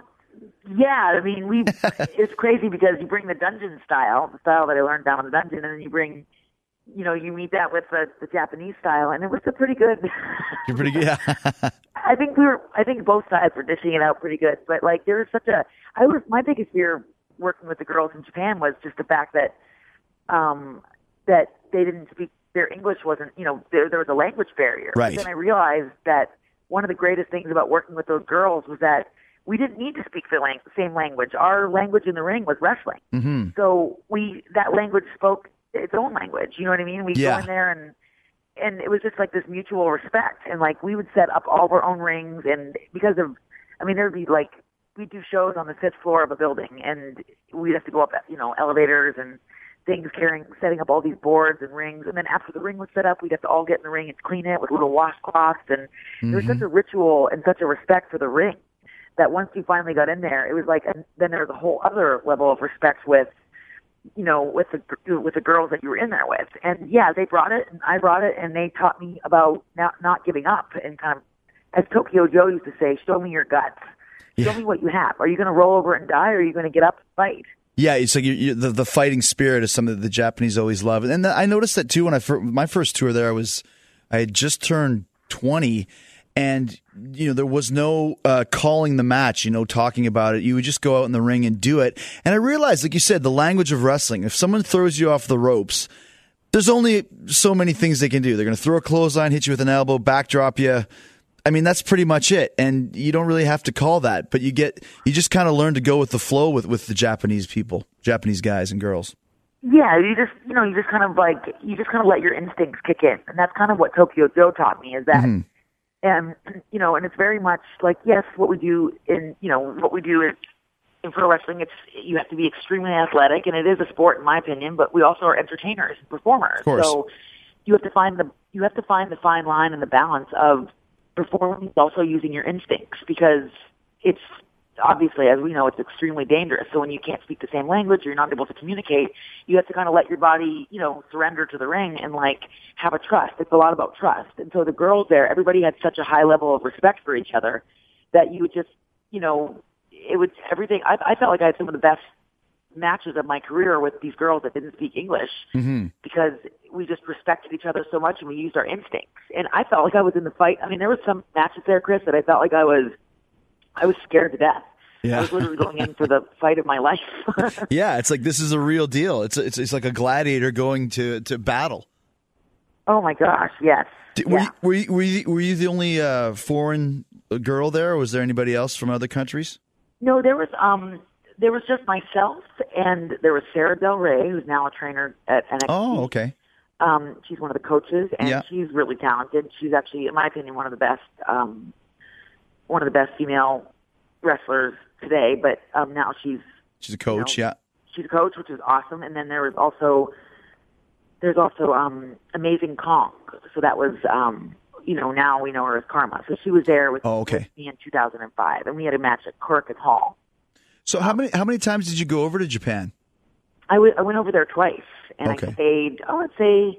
yeah, I mean, we. It's crazy because you bring the dungeon style, the style that I learned down in the dungeon, and then you bring, you know, you meet that with the, the Japanese style, and it was a pretty good. You're pretty good. Yeah. I think we were. I think both sides were dishing it out pretty good, but like there was such a. I was my biggest fear working with the girls in Japan was just the fact that, um, that they didn't speak. Their English wasn't. You know, there there was a language barrier. Right. But then I realized that one of the greatest things about working with those girls was that we didn't need to speak the lang- same language. Our language in the ring was wrestling. hmm So we that language spoke its own language. You know what I mean? We Yeah. go in there and and it was just like this mutual respect. And like we would set up all of our own rings, and because of I mean, there'd be like, we'd do shows on the fifth floor of a building, and we'd have to go up, you know, elevators and things, carrying, setting up all these boards and rings. And then after the ring was set up, we'd have to all get in the ring and clean it with little washcloths. And Mm-hmm. there was such a ritual and such a respect for the ring that once you finally got in there, it was like, and then there was a whole other level of respect with, you know, with the with the girls that you were in there with. And yeah, they brought it, and I brought it, and they taught me about not not giving up and kind of, as Tokyo Joe used to say, show me your guts. Show Yeah. me what you have. Are you going to roll over and die, or are you going to get up and fight? Yeah, it's like you, you, the the fighting spirit is something that the Japanese always love, and the, I noticed that too when I fir- my first tour there. I was I had just turned twenty, and you know there was no uh, calling the match, you know, talking about it. You would just go out in the ring and do it. And I realized, like you said, the language of wrestling. If someone throws you off the ropes, there's only so many things they can do. They're going to throw a clothesline, hit you with an elbow, backdrop you. I mean, that's pretty much it. And you don't really have to call that, but you get, you just kind of learn to go with the flow with, with the Japanese people, Japanese guys and girls. Yeah, you just, you know, you just kind of like, you just kind of let your instincts kick in. And that's kind of what Tokyo Joe taught me, is that, Mhm. and, you know, and it's very much like, yes, what we do in, you know, what we do is, in pro wrestling, it's, you have to be extremely athletic, and it is a sport in my opinion, but we also are entertainers and performers. Of course. So you have to find the, you have to find the fine line and the balance of performing, also using your instincts, because it's obviously, as we know, it's extremely dangerous. So when you can't speak the same language, or you're not able to communicate, you have to kind of let your body, you know, surrender to the ring and like have a trust. It's a lot about trust. And so the girls there, everybody had such a high level of respect for each other that you would just, you know, it would everything. I, I felt like I had some of the best matches of my career with these girls that didn't speak English, Mm-hmm. because we just respected each other so much and we used our instincts. And I felt like I was in the fight. I mean, there was some matches there, Chris, that I felt like I was, I was scared to death. Yeah. I was literally going in for the fight of my life. Yeah, it's like this is a real deal. It's it's it's like a gladiator going to, to battle. Oh my gosh, yes. Did, were, yeah. you, were, you, were, you, were you the only uh, foreign girl there, or was there anybody else from other countries? No, there was um there was just myself, and there was Sarah Del Rey, who's now a trainer at N X T. Oh, okay. Um, she's one of the coaches, and Yeah. she's really talented. She's actually, in my opinion, one of the best um one of the best female wrestlers today. But um now she's She's a coach, you know, yeah. she's a coach, which is awesome. And then there was also there's also um Amazing Kong. So that was um you know, now we know her as Karma. So she was there with, Oh, okay. with me in two thousand five, and we had a match at Cork Hall. So how many how many times did you go over to Japan? I, w- I went over there twice, and Okay. I stayed, oh, let's say,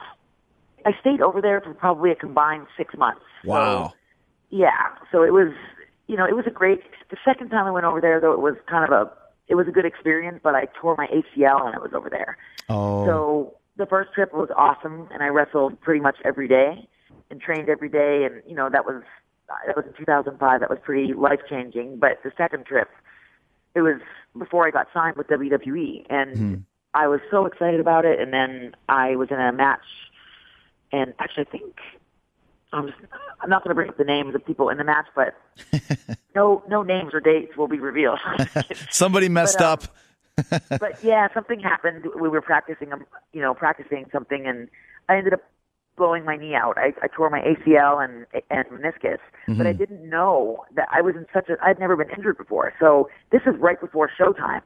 I stayed over there for probably a combined six months. Wow. So, yeah, so it was, you know, it was a great, the second time I went over there, though, it was kind of a, it was a good experience, but I tore my A C L when I was over there. Oh. So the first trip was awesome, and I wrestled pretty much every day and trained every day, and, you know, that was, that was in two thousand five. That was pretty life-changing. But the second trip, it was before I got signed with W W E, and Hmm. I was so excited about it. And then I was in a match, and actually, I think I'm just I'm not going to bring up the names of people in the match, but no no names or dates will be revealed. Somebody messed But, um, up. But yeah, something happened. We were practicing, um, you know, practicing something, and I ended up blowing my knee out. I, I tore my A C L and and meniscus, but I didn't know that I was in such a. I'd never been injured before, so this is right before showtime,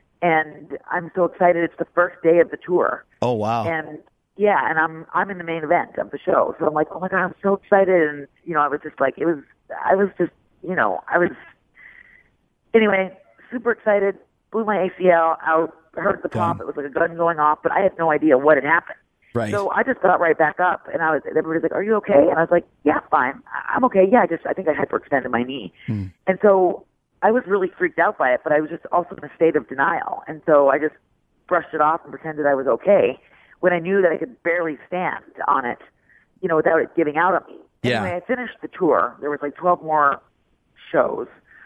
and I'm so excited. It's the first day of the tour, Oh, wow. and yeah, and I'm I'm in the main event of the show, so I'm like, oh my god, I'm so excited, and you know, I was just like, it was, I was just, you know, I was. Anyway, super excited. Blew my A C L out. Heard the pop. Done. It was like a gun going off, but I had no idea what had happened. Right. So I just got right back up, and I was. Everybody's like, "Are you okay?" And I was like, "Yeah, fine. I- I'm okay. Yeah, I just I think I hyperextended my knee." Hmm. And so I was really freaked out by it, but I was just also in a state of denial, and so I just brushed it off and pretended I was okay when I knew that I could barely stand on it, you know, without it giving out on me. Yeah. Anyway, I finished the tour. There was like twelve more shows.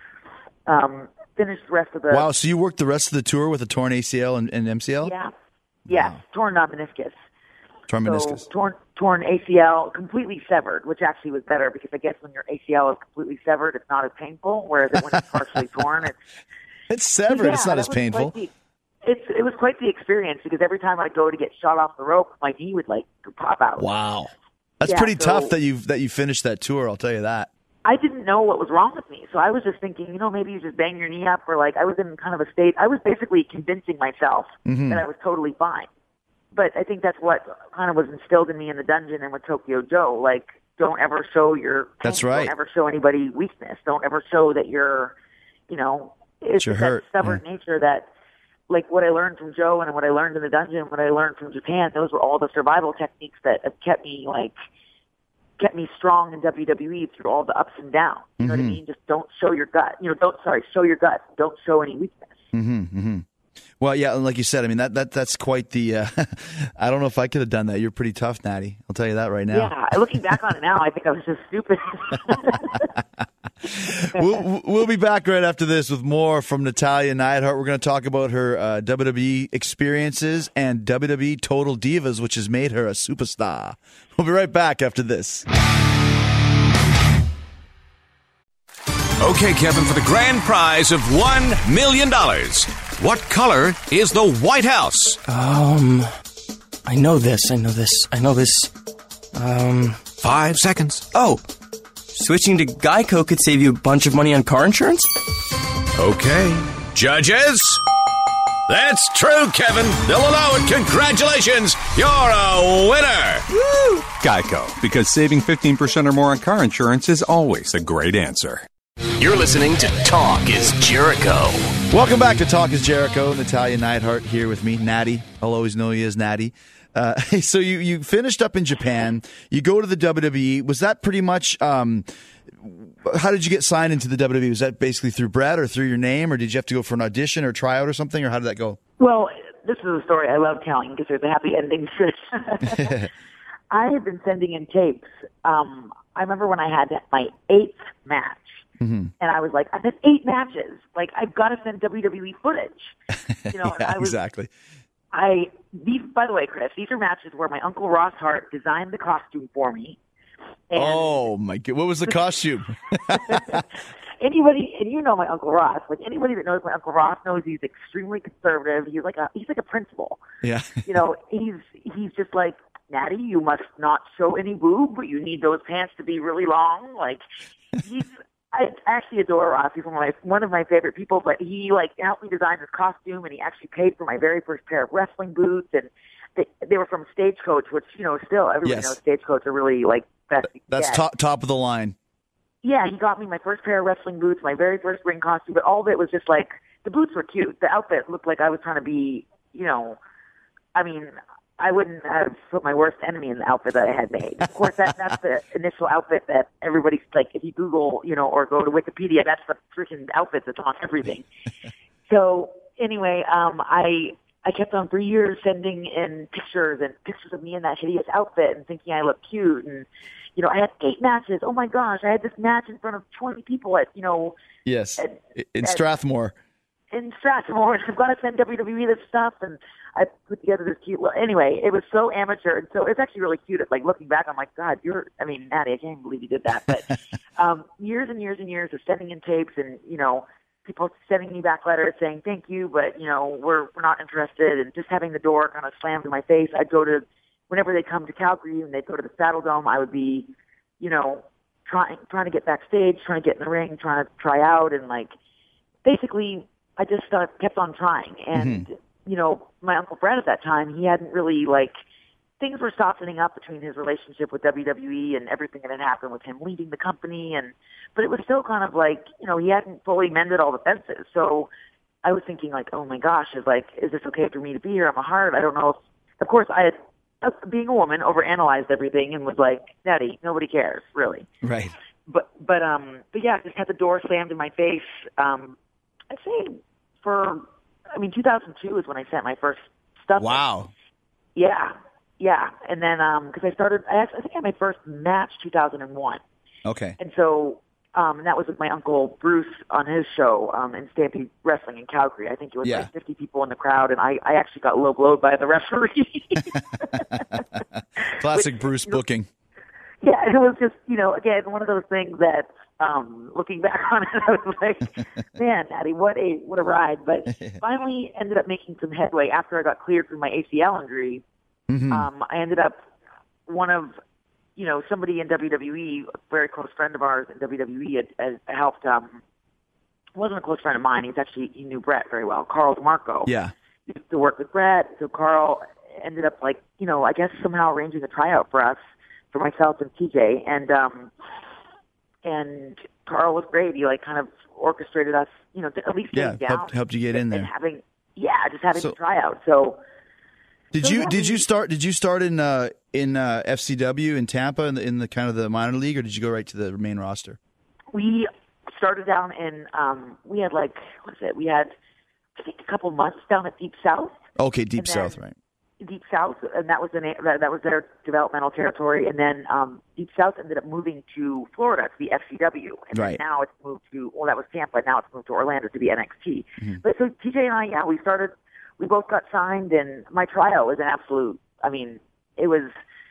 Um, finished the rest of the Wow, so you worked the rest of the tour with a torn A C L and, and M C L? yeah, yeah, torn uh, meniscus. Torn So meniscus. torn, torn A C L, completely severed, which actually was better because I guess when your A C L is completely severed, it's not as painful. Whereas when it's partially torn, it's It's severed. Yeah, it's not that as was painful. quite the- It's it was quite the experience because every time I'd go to get shot off the rope, my knee would like pop out. Wow. That's Yeah, pretty so- tough that you that you finished that tour, I'll tell you that. I didn't know what was wrong with me. So I was just thinking, you know, maybe you just bang your knee up, or like I was in kind of a state. I was basically convincing myself Mm-hmm. that I was totally fine. But I think that's what kind of was instilled in me in the dungeon and with Tokyo Joe. Like, don't ever show your pain. That's right. Don't ever show anybody weakness. Don't ever show that you're, you know, it's You're that hurt. stubborn Yeah. nature that, like what I learned from Joe and what I learned in the dungeon, what I learned from Japan, those were all the survival techniques that have kept me like, kept me strong in W W E through all the ups and downs. You know Mm-hmm. what I mean? Just don't show your gut. You know, don't, sorry, show your gut. Don't show any weakness. Mm-hmm, mm-hmm. Well, yeah, and like you said, I mean, that, that that's quite the, uh, I don't know if I could have done that. You're pretty tough, Natty. I'll tell you that right now. Yeah, looking back on it now, I think I was just stupid. we'll, we'll be back right after this with more from Natalya Neidhart. We're going to talk about her uh, W W E experiences and W W E Total Divas, which has made her a superstar. We'll be right back after this. Okay, Kevin, for the grand prize of one million dollars. What color is the White House? Um, I know this, I know this, I know this. Um, Five seconds. oh, switching to Geico could save you a bunch of money on car insurance? Okay. Judges? That's true, Kevin. They'll allow it. Congratulations. You're a winner. Woo! Geico, because saving fifteen percent or more on car insurance is always a great answer. You're listening to Talk is Jericho. Welcome back to Talk is Jericho. Natalya Neidhart here with me. Natty. I'll always know you as Natty. Uh, so you, you finished up in Japan. You go to the W W E. Was that pretty much, um, how did you get signed into the W W E? Was that basically through Brett or through your name, or did you have to go for an audition or tryout or something, or how did that go? Well, this is a story I love telling because there's a happy ending to it. I had been sending in tapes. Um, I remember when I had my eighth match. Mm-hmm. And I was like, I've had eight matches. Like, I've got to send W W E footage. You know, and yeah, I was, exactly. I these, by the way, Chris, these are matches where my uncle Ross Hart designed the costume for me. And Oh, my God. What was the costume? anybody, and you know my uncle Ross. Like anybody that knows my uncle Ross knows he's extremely conservative. He's like a he's like a principal. Yeah. You know, he's he's just like, Natty, you must not show any boob. You need those pants to be really long. Like he's. I actually adore Ross. He's one of my one of my favorite people. But he like helped me design this costume, and he actually paid for my very first pair of wrestling boots. And they they were from Stagecoach, which you know still everybody Yes. knows Stagecoach are really like best. That's yeah. top top of the line. Yeah, he got me my first pair of wrestling boots, my very first ring costume. But all of it was just like the boots were cute. The outfit looked like I was trying to be, you know, I mean. I wouldn't have put my worst enemy in the outfit that I had made. Of course, that that's the initial outfit that everybody's like. If you Google, you know, or go to Wikipedia, that's the freaking outfit that's on everything. So anyway, um, I I kept on for years sending in pictures and pictures of me in that hideous outfit and thinking I looked cute. And you know, I had eight matches. Oh my gosh, I had this match in front of twenty people at you know Yes. at, In at- Strathmore. in Strathmore. I've got to send W W E this stuff, and I put together this cute. Well, anyway, it was so amateur, and so it's actually really cute. Like looking back, I'm like, God, you're. I mean, Natty, I can't even believe you did that. But um, years and years and years of sending in tapes, and you know, people sending me back letters saying thank you, but you know, we're we're not interested, and just having the door kind of slammed in my face. I'd go to whenever they come to Calgary and they'd go to the Saddle Dome, I would be, you know, trying trying to get backstage, trying to get in the ring, trying to try out, and like basically, I just uh, kept on trying. And Mm-hmm. you know, my Uncle Brett at that time, he hadn't really like things were softening up between his relationship with W W E and everything that had happened with him leaving the company, and but it was still kind of like, you know, he hadn't fully mended all the fences. So I was thinking like, oh my gosh, is like, is this okay for me to be here? I'm a heart. I don't know if, of course, I had, uh, being a woman, overanalyzed everything and was like, Daddy, nobody cares, really. Right. But but um but yeah, just had the door slammed in my face. Um, I'd say for, I mean, two thousand two is when I sent my first stuff. Wow. Yeah, yeah, and then um because I started, I, actually, I think I had my first match two thousand one, Okay. and so um and that was with my uncle Bruce on his show um in Stampede Wrestling in Calgary. I think it was Yeah. like fifty people in the crowd, and I I actually got low blowed by the referee. Classic Bruce booking. Yeah, it was just, you know, again, one of those things that, um, looking back on it, I was like, man, Natty, what a what a ride. But finally ended up making some headway after I got cleared from my A C L injury. Mm-hmm. Um, I ended up, one of you know, somebody in W W E, a very close friend of ours in W W E, had, had helped. Um, wasn't a close friend of mine. He's actually he knew Brett very well. Carl DeMarco. Yeah. He used to work with Brett. So Carl ended up like you know, I guess somehow arranging a tryout for us, for myself and T J, and um, and Carl was great. He like kind of orchestrated us, you know, to at least Yeah, getting down, helped, helped you get in and there. having yeah, just having So- the tryout. So. Did So, you yeah, did you we- start did you start in uh, in uh, F C W in Tampa in the, in the kind of the minor league, or did you go right to the main roster? We started down in, um, we had like, what is it? We had, I think, a couple months down at Deep South. Okay, Deep And then- South, right? Deep South, and that was the na- that, that was their developmental territory. And then um, Deep South ended up moving to Florida to the F C W. And then Right. now it's moved to, well, that was Tampa. Now it's moved to Orlando to the N X T. But so T J and I, yeah, we started, we both got signed, and my tryout was an absolute, I mean, it was,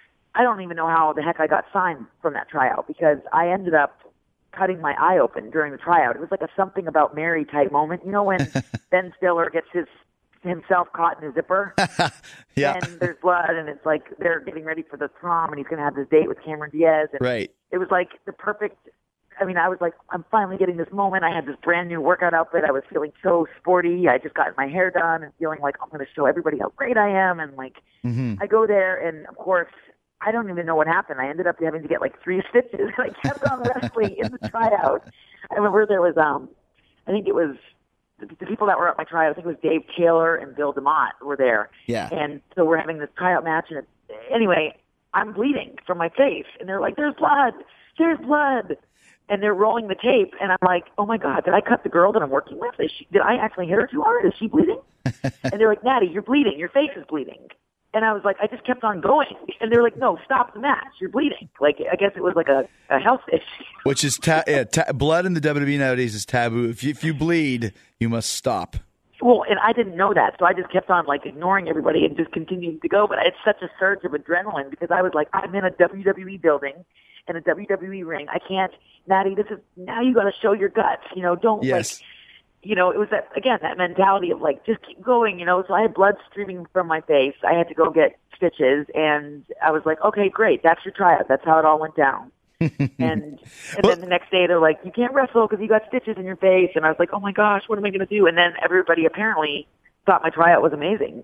I don't even know how the heck I got signed from that tryout, because I ended up cutting my eye open during the tryout. It was like a something about Mary type moment. You know when Ben Stiller gets his himself caught in a zipper Yeah, and there's blood, and it's like they're getting ready for the prom, and he's going to have this date with Cameron Diaz. And right. it was like the perfect, I mean, I was like, I'm finally getting this moment. I had this brand new workout outfit. I was feeling so sporty. I just got my hair done and feeling like I'm going to show everybody how great I am. And like, Mm-hmm. I go there, and of course, I don't even know what happened. I ended up having to get like three stitches. I kept on wrestling in the tryout. I remember there was, um, I think it was the, the people that were at my tryout. I think it was Dave Taylor and Bill DeMott were there. Yeah. And so we're having this tryout match, and it, anyway, I'm bleeding from my face, and they're like, "There's blood, there's blood," and they're rolling the tape, and I'm like, "Oh my God, did I cut the girl that I'm working with? Is she, did I actually hit her too hard? Is she bleeding?" And they're like, "Natty, you're bleeding. Your face is bleeding." And I was like, I just kept on going. And they're like, "No, stop the match. You're bleeding." Like, I guess it was like a, a health issue. Which is ta- yeah, ta- blood in the W W E nowadays is taboo. If you, if you bleed, you must stop. Well, and I didn't know that, so I just kept on like ignoring everybody and just continuing to go. But it's such a surge of adrenaline because I was like, I'm in a W W E building and a W W E ring. I can't, Natty. This is now you got to show your guts. You know, don't Yes. like. You know, it was that again that mentality of like just keep going. You know, so I had blood streaming from my face. I had to go get stitches, and I was like, okay, great, that's your tryout. That's how it all went down. and and then the next day they're like, you can't wrestle because you got stitches in your face. And I was like, oh my gosh, what am I going to do? And then everybody apparently thought my tryout was amazing.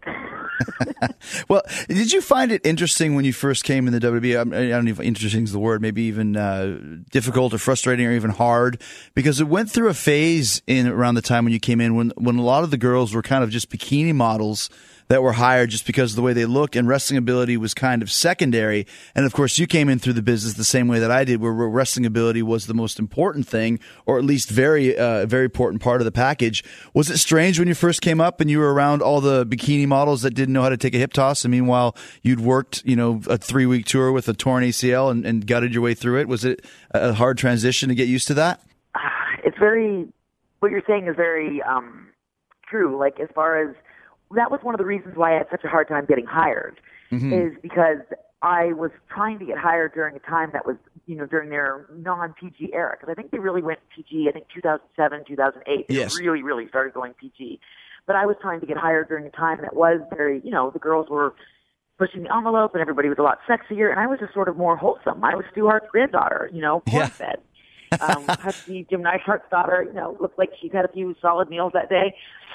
Well, did you find it interesting when you first came in the W W E? I don't know if interesting is the word, maybe even uh, difficult or frustrating or even hard, because it went through a phase in around the time when you came in when, when a lot of the girls were kind of just bikini models that were hired just because of the way they look, and wrestling ability was kind of secondary. And of course, you came in through the business the same way that I did, where wrestling ability was the most important thing, or at least very, uh, very important part of the package. Was it strange when you first came up and you were around all the bikini models that didn't know how to take a hip toss, and meanwhile you'd worked, you know, a three week tour with a torn A C L and, and gutted your way through it? Was it a hard transition to get used to that? It's very, what you're saying is very um, true. Like as far as, that was one of the reasons why I had such a hard time getting hired, Mm-hmm. is because I was trying to get hired during a time that was, you know, during their non-P G era. Because I think they really went P G, I think two thousand seven, two thousand eight. They Yes. really, really started going P G. But I was trying to get hired during a time that was very, you know, the girls were pushing the envelope and everybody was a lot sexier. And I was just sort of more wholesome. I was Stu Hart's granddaughter, you know, Yeah. corn-fed. um, husky Jim Neidhart's daughter, you know, looked like she's had a few solid meals that day.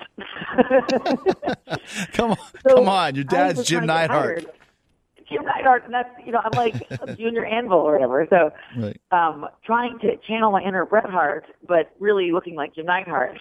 Come on, So come on! Your I dad's was Jim trying to get Neidhart. hired. Jim Neidhart, and that's, you know, I'm like a junior anvil or whatever. So, Right. um, trying to channel my inner Bret Hart, but really looking like Jim Neidhart.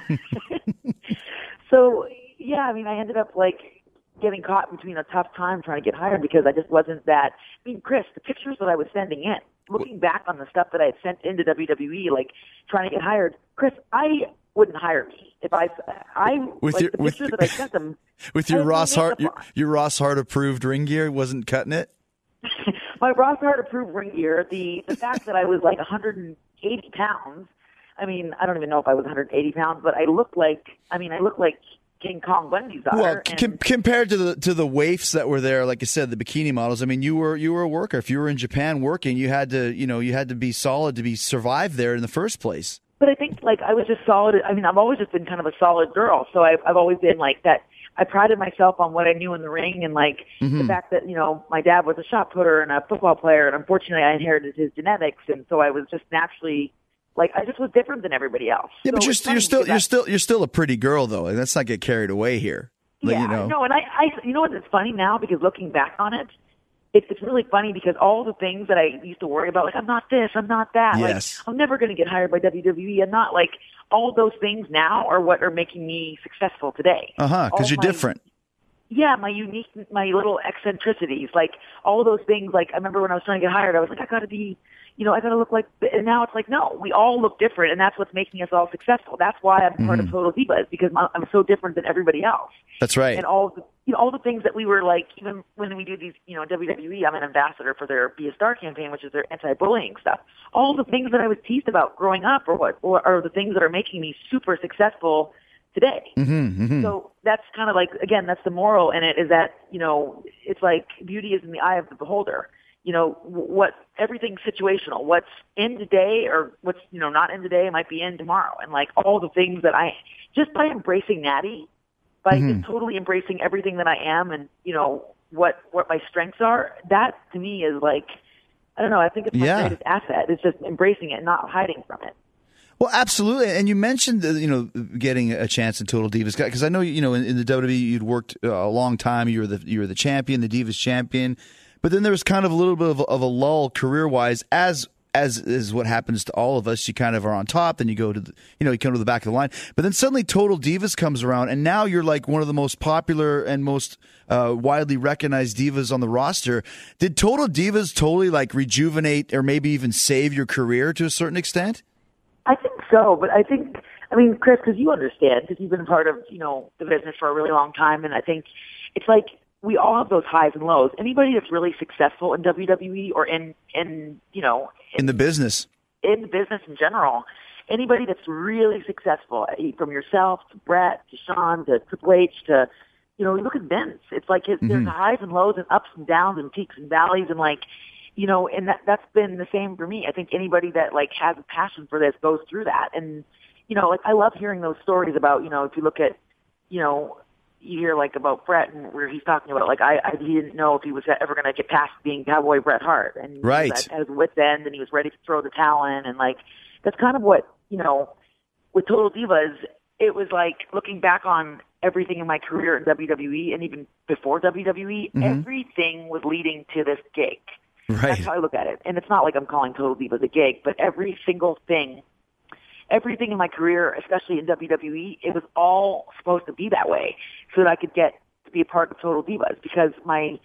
So, yeah, I mean, I ended up like getting caught between a tough time trying to get hired because I just wasn't that. I mean, Chris, the pictures that I was sending in, looking back on the stuff that I had sent into W W E, like trying to get hired, Chris, I wouldn't hire me if I, I With like your- the with pictures your- that I sent them. With I your had no Ross Hart, your, makeup on. your Ross Hart approved ring gear, wasn't cutting it. My Ross Hart approved ring gear, the the fact that I was like one hundred eighty pounds. I mean, I don't even know if I was one hundred eighty pounds, but I looked like, I mean, I looked like King Kong Bundy's daughter. Well, and- com- compared to the to the waifs that were there, like I said, the bikini models. I mean, you were you were a worker. If you were in Japan working, you had to you know you had to be solid to be survive there in the first place. But I think like I was just solid. I mean, I've always just been kind of a solid girl, so I've I've always been like that. I prided myself on what I knew in the ring, and like Mm-hmm. the fact that, you know, my dad was a shot putter and a football player, and unfortunately I inherited his genetics, and so I was just naturally, like, I just was different than everybody else. Yeah, but So you're, it's st- you're funny still because you're I- still you're still a pretty girl though. Like, let's not get carried away here. Like, Yeah, you know. no, and I, I, you know what? It's funny now because looking back on it, it's it's really funny because all the things that I used to worry about, like I'm not this, I'm not that, Yes. like I'm never going to get hired by W W E. I'm not like all of those things now are what are making me successful today. Uh huh. Because All you're my- different. Yeah, my unique, my little eccentricities, like all of those things. Like I remember when I was trying to get hired, I was like, I got to be, you know, I got to look like. And now it's like, no, we all look different, and that's what's making us all successful. That's why I'm part of Total Divas, because I'm I'm so different than everybody else. That's right. And all the, you know, all the things that we were like, even when we do these, you know, W W E, I'm an ambassador for their Be a Star campaign, which is their anti-bullying stuff. All the things that I was teased about growing up, or what, or are the things that are making me super successful today. Mm-hmm, mm-hmm. So that's kind of like, again, that's the moral in it, is that, you know, it's like beauty is in the eye of the beholder. You know, wh- what, everything's situational. What's in today or what's, you know, not in today might be in tomorrow. And like all the things that I, just by embracing Natty, by Mm-hmm. just totally embracing everything that I am and, you know, what, what my strengths are, that to me is like, I don't know, I think it's my Yeah. greatest asset. It's just embracing it, not hiding from it. Well, absolutely. And you mentioned, uh, you know, getting a chance in Total Divas, because I know, you know, in, in the W W E you'd worked uh, a long time. You were the you were the champion, the Divas champion. But then there was kind of a little bit of, a- of a lull career wise, as as is what happens to all of us. You kind of are on top, then you go to the, you know, you come to the back of the line. But then suddenly Total Divas comes around, and now you're like one of the most popular and most uh, widely recognized divas on the roster. Did Total Divas totally like rejuvenate or maybe even save your career to a certain extent? I think so, but I think, I mean, Chris, because you understand, because you've been a part of, you know, the business for a really long time, and I think it's like we all have those highs and lows. Anybody that's really successful in W W E or in, in you know, In the business. in the business in general, anybody that's really successful, eh, from yourself to Brett to Sean to Triple H to, you know, look at Vince. It's like his, there's highs and lows and ups and downs and peaks and valleys, and like, you know, and that that's been the same for me. I think anybody that like has a passion for this goes through that, and you know, like I love hearing those stories about, you know, if you look at, you know, you hear like about Brett and where he's talking about like I, I he didn't know if he was ever going to get past being Cowboy Bret Hart, and he was Right. at, at his wit's end, and he was ready to throw the towel in, and like that's kind of what, you know, with Total Divas, it was like looking back on everything in my career in W W E and even before W W E, everything was leading to this gig. Right. That's how I look at it. And it's not like I'm calling Total Divas a gig, but every single thing, everything in my career, especially in W W E, it was all supposed to be that way so that I could get to be a part of Total Divas, because my,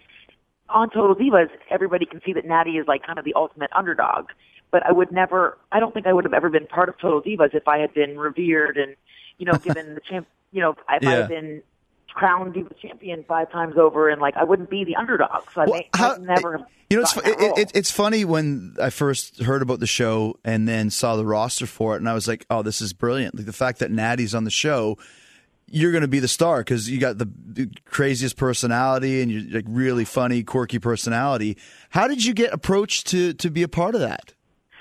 on Total Divas, everybody can see that Natty is like kind of the ultimate underdog. But I would never, I don't think I would have ever been part of Total Divas if I had been revered and, you know, given the champ, you know, if I Yeah. had been crowned Diva champion five times over, and like I wouldn't be the underdog. So I Well, may how- I'd never have. You know, it's, gotten fu- that it, role. it, it's funny when I first heard about the show and then saw the roster for it, and I was like, oh, this is brilliant. Like the fact that Natty's on the show, you're going to be the star because you got the, the craziest personality and you're like really funny, quirky personality. How did you get approached to, to be a part of that?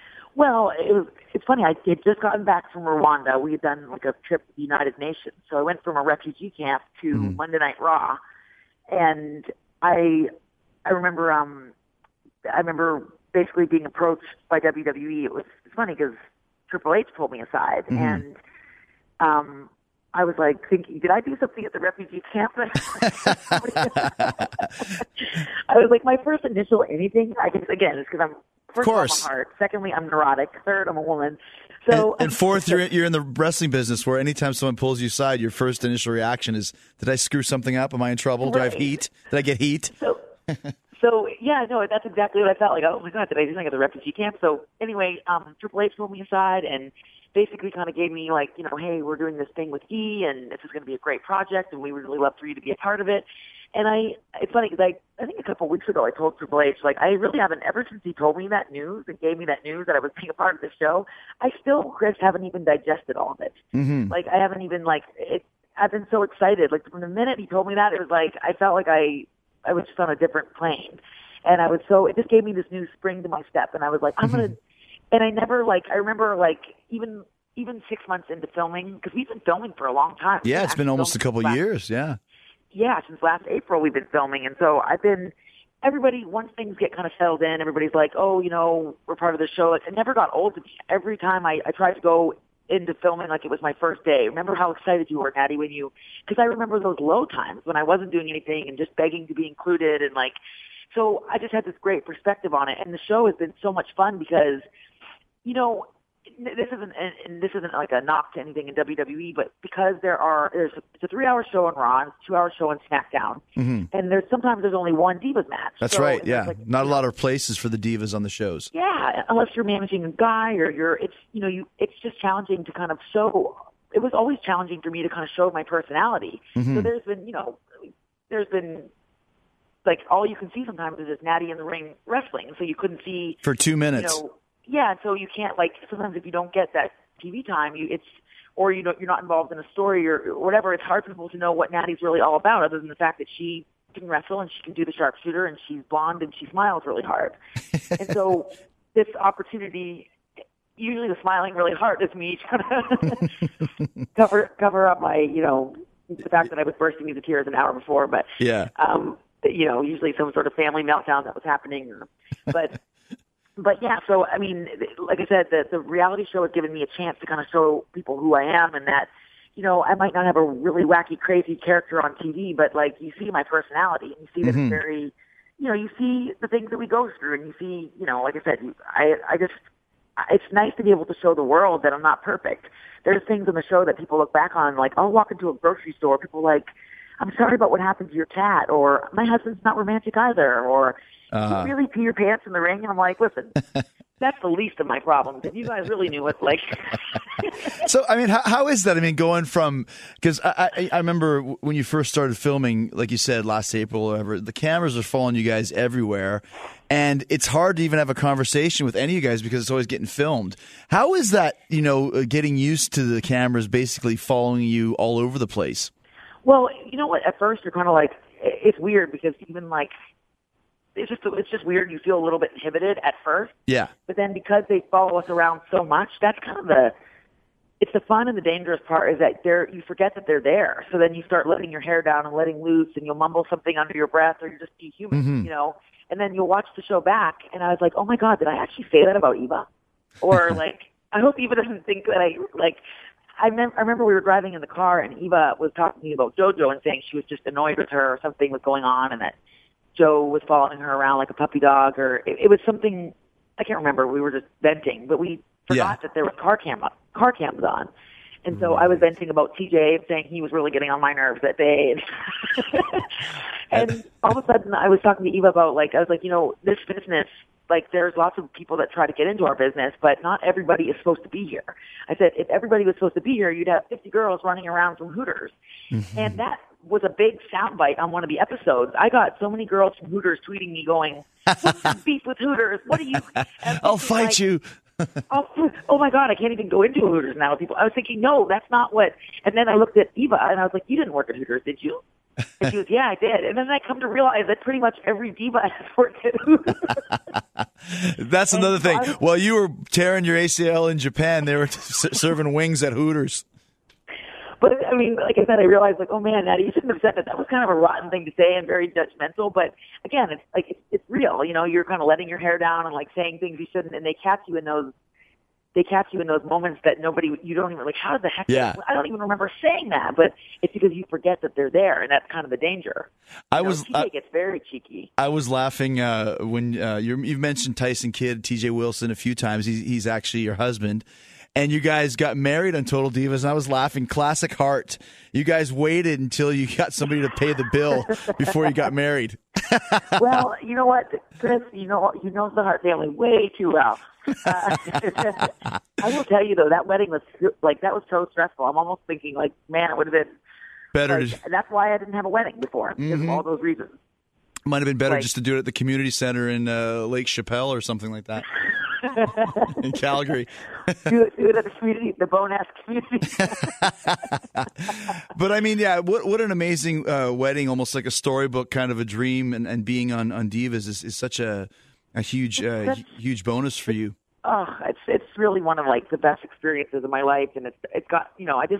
Well, it was, it's funny. I had just gotten back from Rwanda. We had done like a trip to the United Nations. So I went from a refugee camp to Monday Night Raw, and I I remember um I remember basically being approached by W W E. It was it's funny because Triple H pulled me aside, and um I was like thinking, did I do something at the refugee camp? I was like, my first initial anything, I guess, again, is because I'm, first of all, I'm course. a heart. Secondly, I'm neurotic. Third, I'm a woman. So, And, and fourth, you're, you're in the wrestling business where anytime someone pulls you aside, your first initial reaction is, did I screw something up? Am I in trouble? Do I have Right. heat? Did I get heat? so, so yeah, no, that's exactly what I felt like. Oh my God, did I do something at the refugee camp? So anyway, um, Triple H pulled me aside and basically kind of gave me like, you know, hey, we're doing this thing with E, and this is going to be a great project, and we would really love for you to be a part of it. And I, it's funny because I, I think a couple of weeks ago I told Triple H, like, I really haven't, ever since he told me that news and gave me that news that I was being a part of the show, I still, Chris, haven't even digested all of it. Mm-hmm. Like, I haven't even, like, it, I've been so excited. Like, from the minute he told me that, it was like, I felt like I, I was just on a different plane. And I was so, it just gave me this new spring to my step. And I was like, I'm going to, and I never, like, I remember, like, even, even six months into filming, because we've been filming for a long time. Yeah, We've it's been actually almost a filmed couple last- years. Yeah. yeah, since last April we've been filming, and so I've been. Everybody, once things get kind of settled in, everybody's like, oh, you know, we're part of the show. It never got old to me. Every time I, I tried to go into filming like it was my first day. Remember how excited you were, Natty, when you, because I remember those low times when I wasn't doing anything and just begging to be included. And like, so I just had this great perspective on it. And the show has been so much fun because, you know, this isn't, and this isn't like a knock to anything in W W E, but because there are, there's a, it's a three-hour show on Raw, and it's a two-hour show on SmackDown, mm-hmm. and there's sometimes there's only one Divas match. That's so right. Yeah, like, not a lot of places for the Divas on the shows. Yeah, unless you're managing a guy or you're, it's you know, you, it's just challenging to kind of show. It was always challenging for me to kind of show my personality. Mm-hmm. So there's been, you know, there's been. Like all you can see sometimes is just Natty in the ring wrestling, so you couldn't see for two minutes. You know, yeah, so you can't like sometimes if you don't get that T V time, you it's or you don't you're not involved in a story or, or whatever. It's hard for people to know what Natty's really all about, other than the fact that she can wrestle and she can do the sharpshooter and she's blonde and she smiles really hard. And so this opportunity, usually the smiling really hard is me trying to cover cover up my you know the fact that I was bursting into tears an hour before, but yeah. Um, you know, usually some sort of family meltdown that was happening. But, but yeah, so, I mean, like I said, the, the reality show has given me a chance to kind of show people who I am and that, you know, I might not have a really wacky, crazy character on T V, but, like, you see my personality and you see that mm-hmm. it's very, you know, you see the things that we go through and you see, you know, like I said, I, I just, it's nice to be able to show the world that I'm not perfect. There's things on the show that people look back on, like, I'll walk into a grocery store, people like, I'm sorry about what happened to your cat, or my husband's not romantic either, or uh-huh. you really pee your pants in the ring? And I'm like, listen, that's the least of my problems. If you guys really knew it, like. So, I mean, how, how is that? I mean, going from, because I, I, I remember when you first started filming, like you said, last April or whatever, the cameras are following you guys everywhere. And it's hard to even have a conversation with any of you guys because it's always getting filmed. How is that, you know, getting used to the cameras basically following you all over the place? Well, you know what? At first, you're kind of like, it's weird because even like, it's just it's just weird. You feel a little bit inhibited at first. Yeah. But then because they follow us around so much, that's kind of the, it's the fun and the dangerous part is that they're, you forget that they're there. So then you start letting your hair down and letting loose and you'll mumble something under your breath or you're just be human, mm-hmm. you know? And then you'll watch the show back and I was like, oh my God, did I actually say that about Eva? Or like, I hope Eva doesn't think that I, like, I, mem- I remember we were driving in the car and Eva was talking to me about JoJo and saying she was just annoyed with her or something was going on and that Joe was following her around like a puppy dog or it, it was something, I can't remember, we were just venting, but we forgot yeah. that there was car cam car cams on. And so I was venting about T J and saying he was really getting on my nerves that day. And, and all of a sudden I was talking to Eva about like, I was like, you know, this business, like there's lots of people that try to get into our business, but not everybody is supposed to be here. I said, if everybody was supposed to be here, you'd have fifty girls running around from Hooters. Mm-hmm. And that was a big soundbite on one of the episodes. I got so many girls from Hooters tweeting me going, what's your beef with Hooters? What are you? I'll fight like, you. oh, oh my God, I can't even go into Hooters now with people. I was thinking, no, that's not what. And then I looked at Eva and I was like, you didn't work at Hooters, did you? And she goes, yeah, I did. And then I come to realize that pretty much every diva has worked at Hooters. That's and another thing. I, While you were tearing your A C L in Japan, they were serving wings at Hooters. But, I mean, like I said, I realized, like, oh, man, Natty, you shouldn't have said that. That was kind of a rotten thing to say and very judgmental. But, again, it's like it's, it's real. You know, you're kind of letting your hair down and, like, saying things you shouldn't, and they catch you in those they catch you in those moments that nobody, you don't even, like, how the heck, yeah. I don't even remember saying that, but it's because you forget that they're there, and that's kind of the danger. I you know, was, T J I, gets very cheeky. I was laughing uh, when uh, you're, you've mentioned Tyson Kidd, T J Wilson a few times. He's, he's actually your husband. And you guys got married on Total Divas, and I was laughing. Classic Heart. You guys waited until you got somebody to pay the bill before you got married. Well, you know what, Chris? You know, you know the Hart family way too well. Uh, I will tell you though, that wedding was like that was so stressful. I'm almost thinking like, man, it would have been better. Like, to... That's why I didn't have a wedding before because mm-hmm. of all those reasons. Might have been better like, just to do it at the community center in uh, Lake Chappelle or something like that. In Calgary. do, it, do it at the community, the Bonas community. But I mean, yeah, what what an amazing uh, wedding, almost like a storybook kind of a dream, and, and being on, on Divas is, is such a a huge uh, huge bonus for you. Oh, it's it's really one of like the best experiences of my life, and it's it's got you know I just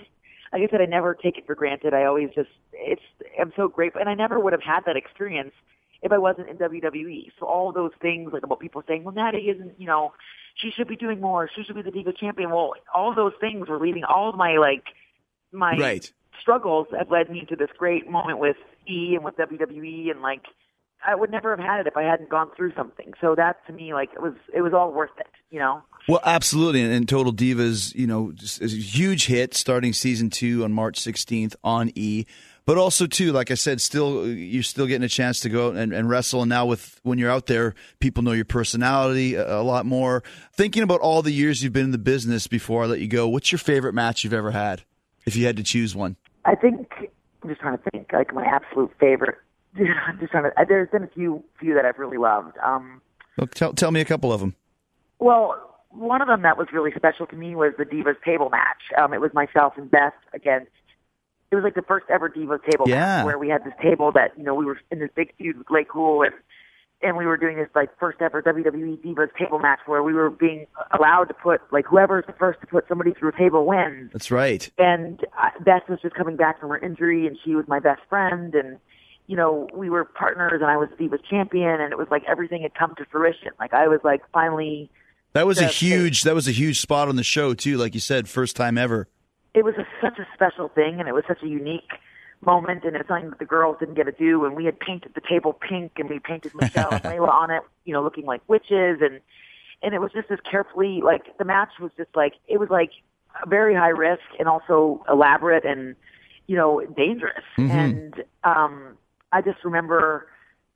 like I said, I never take it for granted. I always just, it's, I'm so grateful. And I never would have had that experience if I wasn't in W W E. So all those things, like about people saying, well, Natty isn't, you know, she should be doing more. She should be the Diva champion. Well, all of those things were leading, all of my, like, my Right. struggles have led me to this great moment with E and with W W E. And, like, I would never have had it if I hadn't gone through something. So that, to me, like, it was, it was all worth it, you know? Well, absolutely. And, and Total Divas, you know, is a huge hit starting season two on March sixteenth on E. But also, too, like I said, still you're still getting a chance to go out and, and wrestle. And now with when you're out there, people know your personality a, a lot more. Thinking about all the years you've been in the business before I let you go, what's your favorite match you've ever had, if you had to choose one? I think, I'm just trying to think, like my absolute favorite. I'm just trying to, there's been a few few that I've really loved. Um, Well, tell, tell me a couple of them. well, one of them that was really special to me was the Divas table match. Um, it was myself and Beth against, it was like the first ever Divas table Yeah. match where we had this table that, you know, we were in this big feud with Lake Cool and, and we were doing this like first ever W W E Divas table match where we were being allowed to put, like whoever's the first to put somebody through a table wins. That's right. And uh, Beth was just coming back from her injury, and she was my best friend. And, you know, we were partners, and I was Divas champion, and it was like everything had come to fruition. Like I was like finally. That was a the- huge. That was a huge spot on the show too. Like you said, first time ever. It was a, such a special thing, and it was such a unique moment, and it's something that the girls didn't get to do. And we had painted the table pink, and we painted Michelle and Layla on it, you know, looking like witches, and and it was just as carefully, like the match was just like it was like very high risk and also elaborate and you know dangerous. Mhm. And um, I just remember